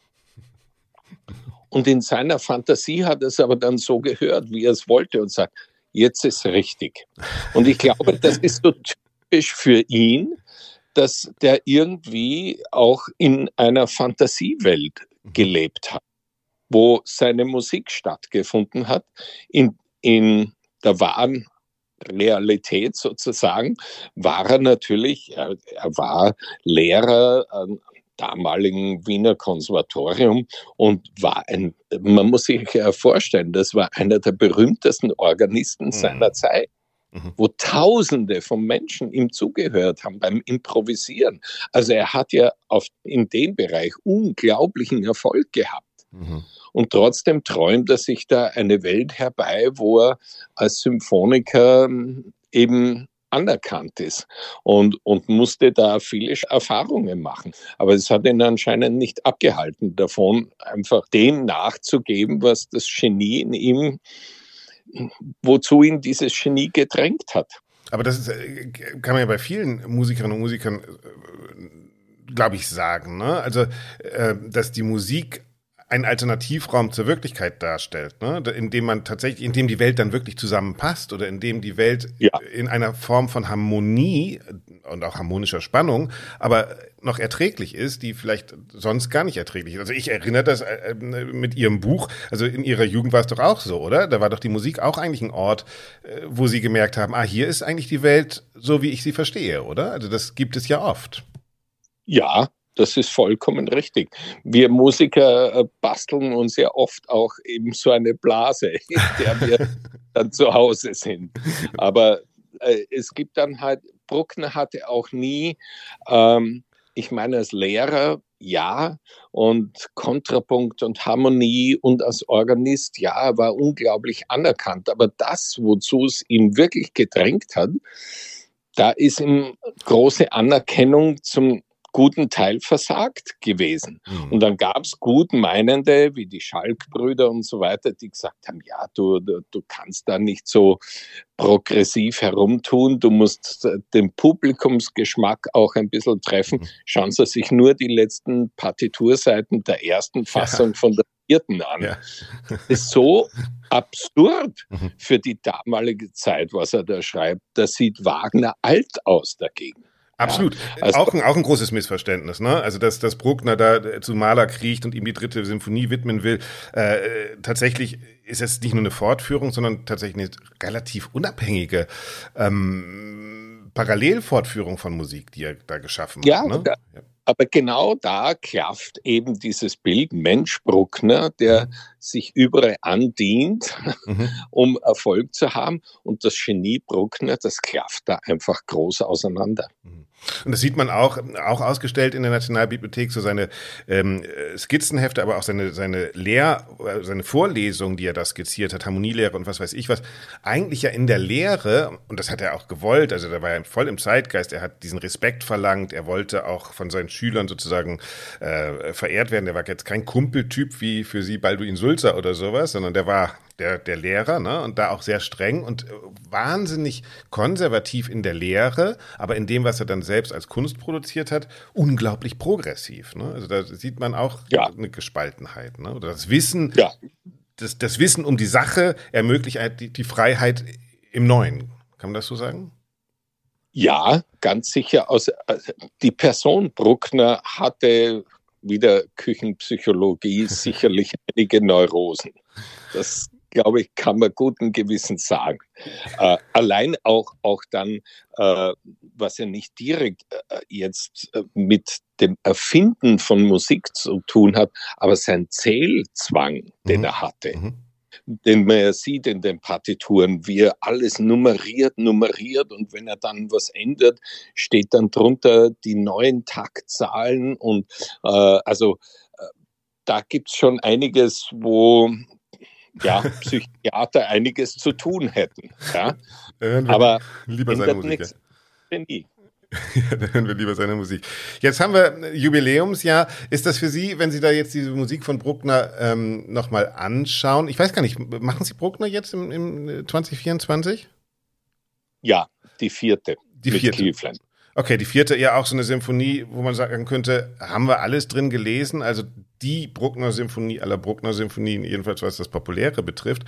Speaker 2: Und in seiner Fantasie hat er es aber dann so gehört, wie er es wollte, und sagt, jetzt ist richtig. Und ich glaube, das ist so typisch für ihn, dass der irgendwie auch in einer Fantasiewelt gelebt hat, wo seine Musik stattgefunden hat, in der wahren Realität sozusagen, war er natürlich, er war Lehrer am damaligen Wiener Konservatorium und war man muss sich ja vorstellen, das war einer der berühmtesten Organisten seiner Zeit, wo Tausende von Menschen ihm zugehört haben beim Improvisieren. Also er hat ja in dem Bereich unglaublichen Erfolg gehabt. Und trotzdem träumt er sich da eine Welt herbei, wo er als Symphoniker eben anerkannt ist und musste da viele Erfahrungen machen. Aber es hat ihn anscheinend nicht abgehalten davon, einfach dem nachzugeben, was das Genie in ihm, wozu ihn dieses Genie gedrängt hat.
Speaker 1: Aber das kann man ja bei vielen Musikerinnen und Musikern, glaube ich, sagen, ne? Also, dass die Musik einen Alternativraum zur Wirklichkeit darstellt, ne? indem die Welt dann wirklich zusammenpasst oder indem die Welt in einer Form von Harmonie und auch harmonischer Spannung, aber noch erträglich ist, die vielleicht sonst gar nicht erträglich ist. Also ich erinnere das mit Ihrem Buch, also in Ihrer Jugend war es doch auch so, oder? Da war doch die Musik auch eigentlich ein Ort, wo Sie gemerkt haben, hier ist eigentlich die Welt so, wie ich sie verstehe, oder? Also das gibt es ja oft.
Speaker 2: Ja, das ist vollkommen richtig. Wir Musiker basteln uns ja oft auch eben so eine Blase, in der wir dann zu Hause sind. Aber es gibt dann halt, Bruckner hatte auch nie, ich meine als Lehrer, ja, und Kontrapunkt und Harmonie und als Organist, ja, er war unglaublich anerkannt. Aber das, wozu es ihn wirklich gedrängt hat, da ist ihm große Anerkennung zum guten Teil versagt gewesen. Und dann gab es Gutmeinende, wie die Schalk-Brüder und so weiter, die gesagt haben, ja, du kannst da nicht so progressiv herumtun, du musst den Publikumsgeschmack auch ein bisschen treffen. Schauen Sie sich nur die letzten Partiturseiten der ersten Fassung von der vierten an. Ja. Das ist so absurd für die damalige Zeit, was er da schreibt. Da sieht Wagner alt aus dagegen.
Speaker 1: Absolut. Ja, also auch ein großes Missverständnis, ne? Also, dass Bruckner da zu Mahler kriecht und ihm die dritte Symphonie widmen will. Tatsächlich ist es nicht nur eine Fortführung, sondern tatsächlich eine relativ unabhängige Parallelfortführung von Musik, die er da geschaffen hat. Ne?
Speaker 2: Aber genau da klafft eben dieses Bild Mensch Bruckner, der sich überall andient, um Erfolg zu haben. Und das Genie Bruckner, das klafft da einfach groß auseinander.
Speaker 1: Und das sieht man auch ausgestellt in der Nationalbibliothek, so seine Skizzenhefte, aber auch seine Vorlesungen, die er da skizziert hat, Harmonielehre und was weiß ich was, eigentlich ja in der Lehre, und das hat er auch gewollt, also da war er voll im Zeitgeist, er hat diesen Respekt verlangt, er wollte auch von seinen Schülern sozusagen verehrt werden, der war jetzt kein Kumpeltyp wie für Sie Balduin Sulzer oder sowas, sondern der war der Lehrer, ne? Und da auch sehr streng und wahnsinnig konservativ in der Lehre, aber in dem, was er dann selbst als Kunst produziert hat, unglaublich progressiv. Ne? Also da sieht man auch eine Gespaltenheit. Ne? Oder das Wissen, das Wissen um die Sache ermöglicht die Freiheit im Neuen. Kann man das so sagen?
Speaker 2: Ja, ganz sicher. Die Person Bruckner hatte, wie der Küchenpsychologie, sicherlich einige Neurosen. Das, glaube ich, kann man guten Gewissens sagen. Allein auch dann, was ja nicht direkt jetzt mit dem Erfinden von Musik zu tun hat, aber sein Zählzwang, den er hatte. Den man ja sieht in den Partituren, wie er alles nummeriert und wenn er dann was ändert, steht dann drunter die neuen Taktzahlen und da gibt's schon einiges, wo Psychiater einiges zu tun hätten. Ja? Aber
Speaker 1: lieber seine Musik. Genie. Ja, da hören wir lieber seine Musik. Jetzt haben wir Jubiläumsjahr. Ist das für Sie, wenn Sie da jetzt diese Musik von Bruckner nochmal anschauen? Ich weiß gar nicht, machen Sie Bruckner jetzt im 2024?
Speaker 2: Ja, die vierte.
Speaker 1: Die vierte. Cleveland. Okay, die vierte, ja auch so eine Symphonie, wo man sagen könnte, haben wir alles drin gelesen? Also die Bruckner-Symphonie aller Bruckner-Symphonien, jedenfalls was das Populäre betrifft.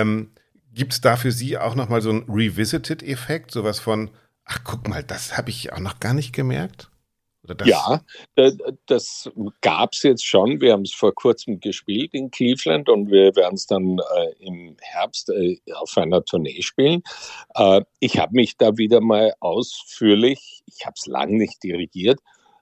Speaker 1: Gibt es da für Sie auch nochmal so einen Revisited-Effekt, sowas von ach, guck mal, das habe ich auch noch gar nicht gemerkt? Oder das?
Speaker 2: Ja, das gab es jetzt schon. Wir haben es vor kurzem gespielt in Cleveland und wir werden es dann im Herbst auf einer Tournee spielen. Ich habe mich da wieder mal ausführlich, ich habe es lang nicht dirigiert,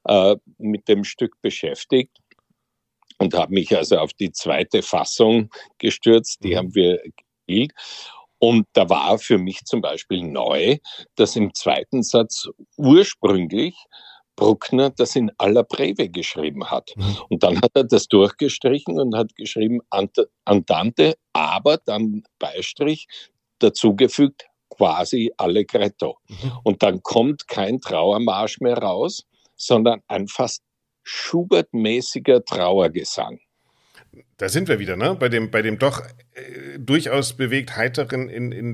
Speaker 2: mit dem Stück beschäftigt und habe mich also auf die zweite Fassung gestürzt. Die haben wir gespielt. Und da war für mich zum Beispiel neu, dass im zweiten Satz ursprünglich Bruckner das in alla breve geschrieben hat. Und dann hat er das durchgestrichen und hat geschrieben Andante, aber dann Beistrich dazugefügt quasi allegretto. Und dann kommt kein Trauermarsch mehr raus, sondern ein fast Schubert-mäßiger Trauergesang.
Speaker 1: Da sind wir wieder, ne? Bei dem doch durchaus bewegt heiteren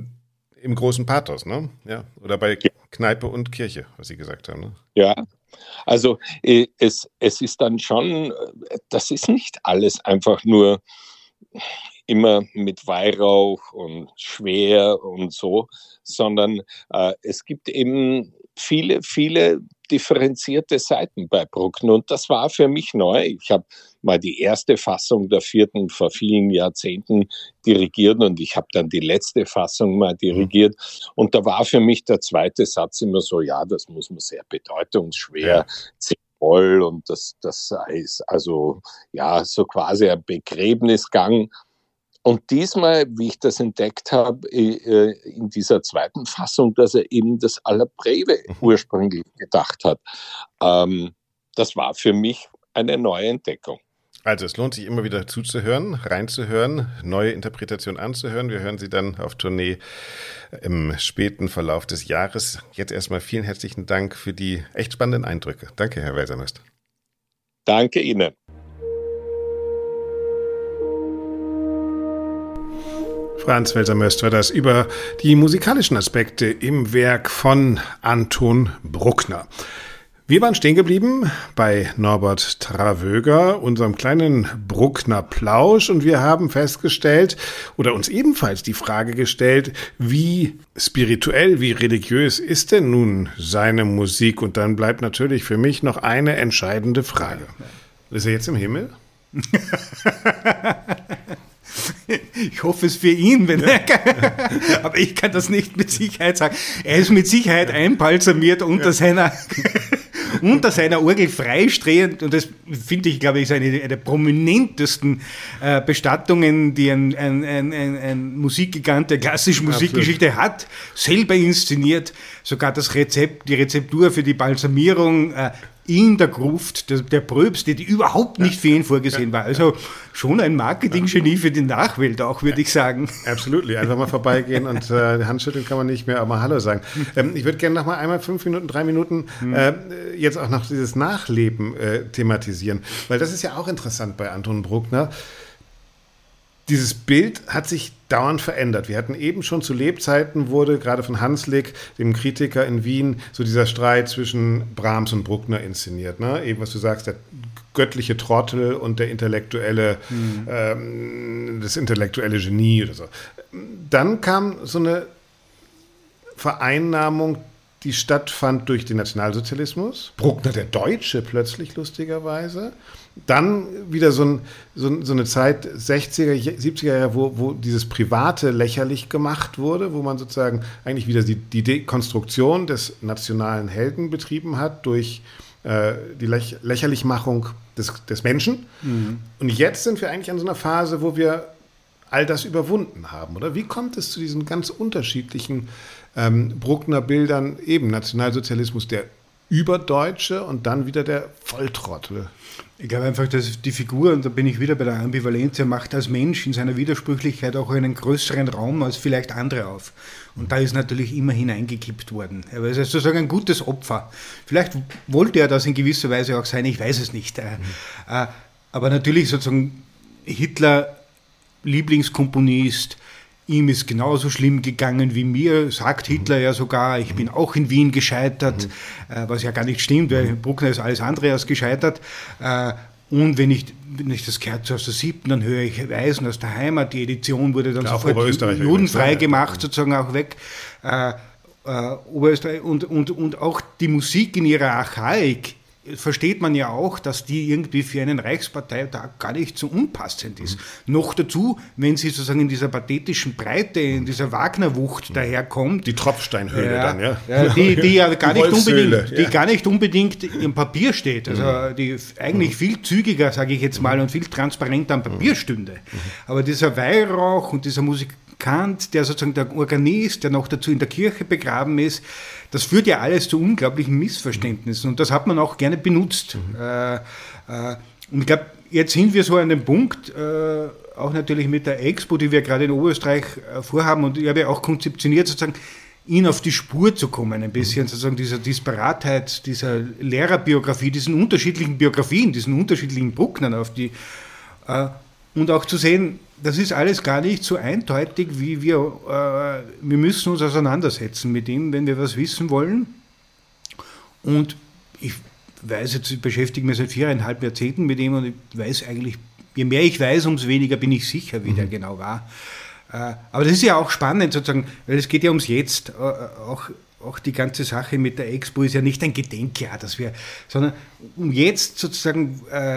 Speaker 1: im großen Pathos, ne? Ja. Oder bei Kneipe und Kirche, was Sie gesagt haben, ne?
Speaker 2: Ja, also es ist dann schon, das ist nicht alles einfach nur immer mit Weihrauch und schwer und so, sondern es gibt eben viele differenzierte Seiten bei Bruckner und das war für mich neu. Ich habe mal die erste Fassung der vierten vor vielen Jahrzehnten dirigiert und ich habe dann die letzte Fassung mal dirigiert und da war für mich der zweite Satz immer so, ja, das muss man sehr bedeutungsschwer C-Moll und das ist also ja so quasi ein Begräbnisgang. Und diesmal, wie ich das entdeckt habe, in dieser zweiten Fassung, dass er eben das alla breve ursprünglich gedacht hat, das war für mich eine neue Entdeckung.
Speaker 1: Also es lohnt sich immer wieder zuzuhören, reinzuhören, neue Interpretationen anzuhören. Wir hören Sie dann auf Tournee im späten Verlauf des Jahres. Jetzt erstmal vielen herzlichen Dank für die echt spannenden Eindrücke. Danke, Herr Welser-Möst.
Speaker 2: Danke Ihnen.
Speaker 1: Franz Welser-Möst war das über die musikalischen Aspekte im Werk von Anton Bruckner. Wir waren stehen geblieben bei Norbert Travöger, unserem kleinen Bruckner-Plausch, und wir haben festgestellt oder uns ebenfalls die Frage gestellt, wie spirituell, wie religiös ist denn nun seine Musik? Und dann bleibt natürlich für mich noch eine entscheidende Frage. Ist er jetzt im Himmel?
Speaker 5: Ich hoffe es für ihn, aber ich kann das nicht mit Sicherheit sagen. Er ist mit Sicherheit einbalsamiert unter seiner Orgel freistehend, und das finde ich, glaube ich, ist eine der prominentesten Bestattungen, die ein Musikgigant der klassischen Musikgeschichte hat, selber inszeniert, sogar die Rezeptur für die Balsamierung in der Gruft der Pröbste, die überhaupt nicht für ihn vorgesehen war. Also schon ein Marketinggenie für die Nachwelt auch, würde ich sagen.
Speaker 1: Absolut. Einfach mal vorbeigehen und Handschütteln kann man nicht mehr, aber mal Hallo sagen. Ich würde gerne noch mal einmal 5 Minuten, 3 Minuten jetzt auch noch dieses Nachleben thematisieren, weil das ist ja auch interessant bei Anton Bruckner. Dieses Bild hat sich dauernd verändert. Wir hatten eben schon zu Lebzeiten wurde gerade von Hanslick, dem Kritiker in Wien, so dieser Streit zwischen Brahms und Bruckner inszeniert. Ne? Eben, was du sagst, der göttliche Trottel und der intellektuelle, das intellektuelle Genie oder so. Dann kam so eine Vereinnahmung, die stattfand durch den Nationalsozialismus. Bruckner, der Deutsche, plötzlich lustigerweise. Dann wieder so eine Zeit, 60er, 70er Jahre, wo dieses Private lächerlich gemacht wurde, wo man sozusagen eigentlich wieder die Dekonstruktion des nationalen Helden betrieben hat durch die Lächerlichmachung des Menschen. Mhm. Und jetzt sind wir eigentlich an so einer Phase, wo wir all das überwunden haben, oder? Wie kommt es zu diesen ganz unterschiedlichen Bruckner-Bildern, eben Nationalsozialismus, der Überdeutsche und dann wieder der Volltrottel?
Speaker 5: Ich glaube einfach, dass die Figur, und da bin ich wieder bei der Ambivalenz, er macht als Mensch in seiner Widersprüchlichkeit auch einen größeren Raum als vielleicht andere auf. Und da ist natürlich immer hineingekippt worden. Er ist sozusagen ein gutes Opfer. Vielleicht wollte er das in gewisser Weise auch sein, ich weiß es nicht. Aber natürlich sozusagen Hitler, Lieblingskomponist, ihm ist genauso schlimm gegangen wie mir, sagt Hitler ja sogar, ich bin auch in Wien gescheitert, was ja gar nicht stimmt, weil Bruckner ist alles andere als gescheitert. Und wenn ich das Kerz aus der 7., dann höre ich Weisen aus der Heimat, die Edition wurde dann sofort judenfrei gemacht, sozusagen auch weg. Oberösterreich und auch die Musik in ihrer Archaik, versteht man ja auch, dass die irgendwie für einen Reichsparteitag gar nicht so unpassend ist. Noch dazu, wenn sie sozusagen in dieser pathetischen Breite, in dieser Wagner-Wucht daherkommt.
Speaker 1: Die Tropfsteinhöhle dann, ja.
Speaker 5: Die ja gar nicht unbedingt im Papier steht. Also die eigentlich viel zügiger, sage ich jetzt mal, und viel transparenter am Papier stünde. Aber dieser Weihrauch und dieser Musikant, der sozusagen der Organist, der noch dazu in der Kirche begraben ist, das führt ja alles zu unglaublichen Missverständnissen und das hat man auch gerne benutzt. Und ich glaube, jetzt sind wir so an dem Punkt, auch natürlich mit der Expo, die wir gerade in Oberösterreich vorhaben, und ich habe ja auch konzeptioniert, sozusagen ihn auf die Spur zu kommen, ein bisschen sozusagen dieser Disparatheit, dieser Lehrerbiografie, diesen unterschiedlichen Biografien, diesen unterschiedlichen Brucknern auf die und auch zu sehen, das ist alles gar nicht so eindeutig, wie wir müssen uns auseinandersetzen mit ihm, wenn wir was wissen wollen. Und ich weiß jetzt, ich beschäftige mich seit 4,5 Jahrzehnten mit ihm und ich weiß eigentlich, je mehr ich weiß, umso weniger bin ich sicher, wie der genau war. Aber das ist ja auch spannend sozusagen, weil es geht ja ums Jetzt. Auch die ganze Sache mit der Expo ist ja nicht ein Gedenkjahr, sondern um jetzt sozusagen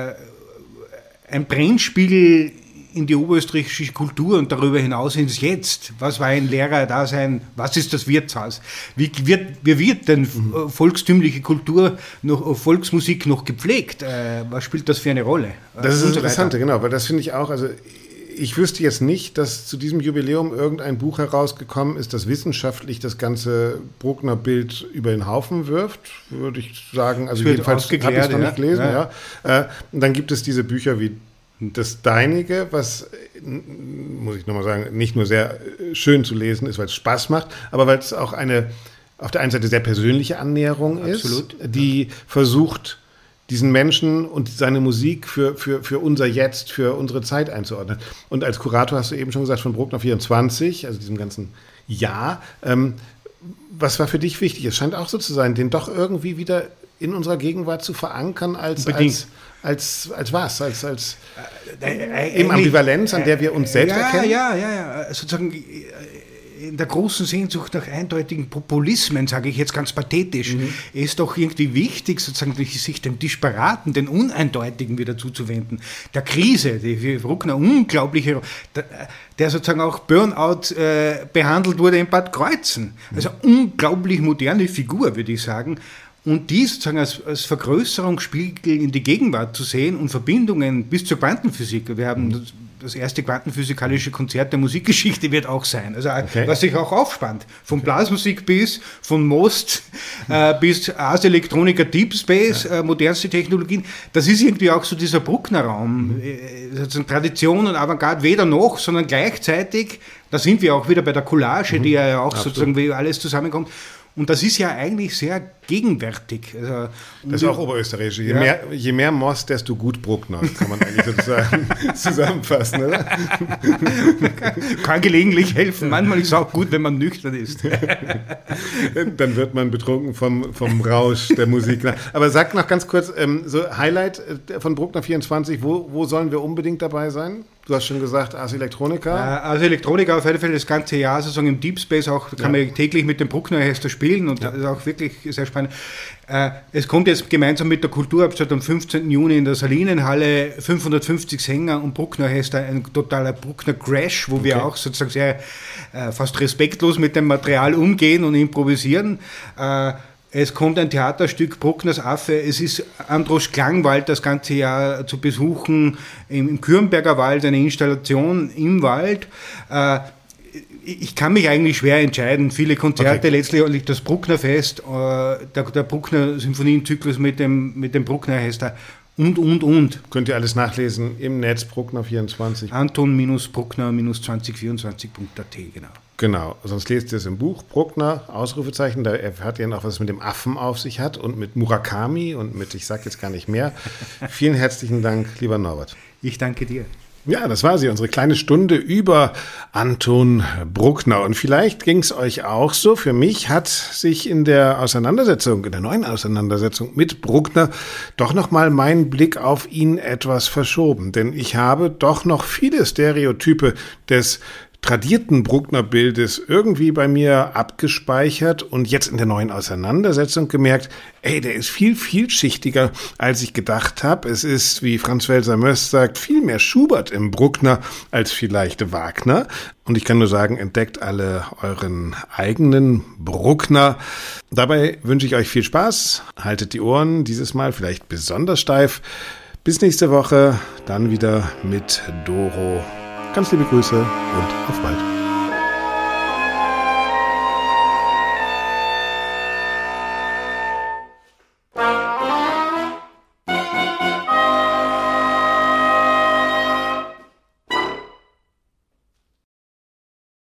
Speaker 5: ein Brennspiegel in die oberösterreichische Kultur und darüber hinaus ins Jetzt. Was war ein Lehrerdasein? Was ist das Wirtshaus? Wie wird denn volkstümliche Kultur, Volksmusik noch gepflegt? Was spielt das für eine Rolle?
Speaker 1: Das ist das Interessante, genau, weil das finde ich auch, also ich wüsste jetzt nicht, dass zu diesem Jubiläum irgendein Buch herausgekommen ist, das wissenschaftlich das ganze Bruckner-Bild über den Haufen wirft, würde ich sagen. Also jedenfalls habe ich es noch nicht gelesen. Ja. Und dann gibt es diese Bücher wie das Deinige, was, muss ich nochmal sagen, nicht nur sehr schön zu lesen ist, weil es Spaß macht, aber weil es auch eine auf der einen Seite sehr persönliche Annäherung ist, die versucht, diesen Menschen und seine Musik für unser Jetzt, für unsere Zeit einzuordnen. Und als Kurator hast du eben schon gesagt, von Bruckner 24, also diesem ganzen Jahr, was war für dich wichtig? Es scheint auch so zu sein, den doch irgendwie wieder in unserer Gegenwart zu verankern als was? Als eben Ambivalenz, an der wir uns selbst erkennen?
Speaker 5: Ja. Sozusagen in der großen Sehnsucht nach eindeutigen Populismen, sage ich jetzt ganz pathetisch, ist doch irgendwie wichtig, sozusagen sich dem Disparaten, den Uneindeutigen wieder zuzuwenden. Der Krise, die für Bruckner unglaubliche, der sozusagen auch Burnout behandelt wurde in Bad Kreuzen. Also unglaublich moderne Figur, würde ich sagen. Und die sozusagen als Vergrößerungsspiegel in die Gegenwart zu sehen und Verbindungen bis zur Quantenphysik. Wir haben das erste quantenphysikalische Konzert der Musikgeschichte wird auch sein. Also was sich auch aufspannt. Von Blasmusik von Most bis Ars Electronica Deep Space, modernste Technologien. Das ist irgendwie auch so dieser Bruckner-Raum. Tradition und Avantgarde weder noch, sondern gleichzeitig, da sind wir auch wieder bei der Collage, die ja auch sozusagen, wie alles zusammenkommt. Und das ist ja eigentlich sehr gegenwärtig. Also,
Speaker 1: das ist auch oberösterreichisch. Je mehr Most, desto gut Bruckner, kann man eigentlich sozusagen zusammenfassen, oder?
Speaker 5: Kann gelegentlich helfen. Manchmal ist es auch gut, wenn man nüchtern ist.
Speaker 1: Dann wird man betrunken vom Rausch der Musik. Aber sag noch ganz kurz, so Highlight von Bruckner 24, wo sollen wir unbedingt dabei sein? Du hast schon gesagt, Ars Electronica.
Speaker 5: Ars Electronica auf jeden Fall das ganze Jahr, sozusagen im Deep Space auch, kann man täglich mit dem Bruckner Orchester spielen und das ist auch wirklich sehr spannend. Es kommt jetzt gemeinsam mit der Kulturhauptstadt am 15. Juni in der Salinenhalle 550 Sänger und Bruckner Orchester, ein totaler Bruckner Crash, wo wir auch sozusagen sehr fast respektlos mit dem Material umgehen und improvisieren. Es kommt ein Theaterstück, Bruckners Affe. Es ist Androsch Klangwald das ganze Jahr zu besuchen, im Kürnberger Wald, eine Installation im Wald. Ich kann mich eigentlich schwer entscheiden. Viele Konzerte, letztlich das Brucknerfest, der Bruckner Symphonienzyklus mit dem Bruckner Orchester und.
Speaker 1: Könnt ihr alles nachlesen im Netz, Bruckner24.
Speaker 5: Anton-Bruckner-2024.at, genau.
Speaker 1: Genau, sonst lest ihr es im Buch, Bruckner, Ausrufezeichen, da erfahrt ihr noch, was es mit dem Affen auf sich hat und mit Murakami und mit, ich sage jetzt gar nicht mehr. Vielen herzlichen Dank, lieber Norbert.
Speaker 5: Ich danke dir.
Speaker 1: Ja, das war sie, unsere kleine Stunde über Anton Bruckner. Und vielleicht ging es euch auch so. Für mich hat sich in der neuen Auseinandersetzung mit Bruckner doch nochmal mein Blick auf ihn etwas verschoben. Denn ich habe doch noch viele Stereotype des tradierten Bruckner-Bildes irgendwie bei mir abgespeichert und jetzt in der neuen Auseinandersetzung gemerkt, der ist viel vielschichtiger, als ich gedacht habe. Es ist, wie Franz Welser-Möst sagt, viel mehr Schubert im Bruckner als vielleicht Wagner. Und ich kann nur sagen, entdeckt alle euren eigenen Bruckner. Dabei wünsche ich euch viel Spaß. Haltet die Ohren dieses Mal vielleicht besonders steif. Bis nächste Woche, dann wieder mit Doro. Ganz liebe Grüße und auf bald.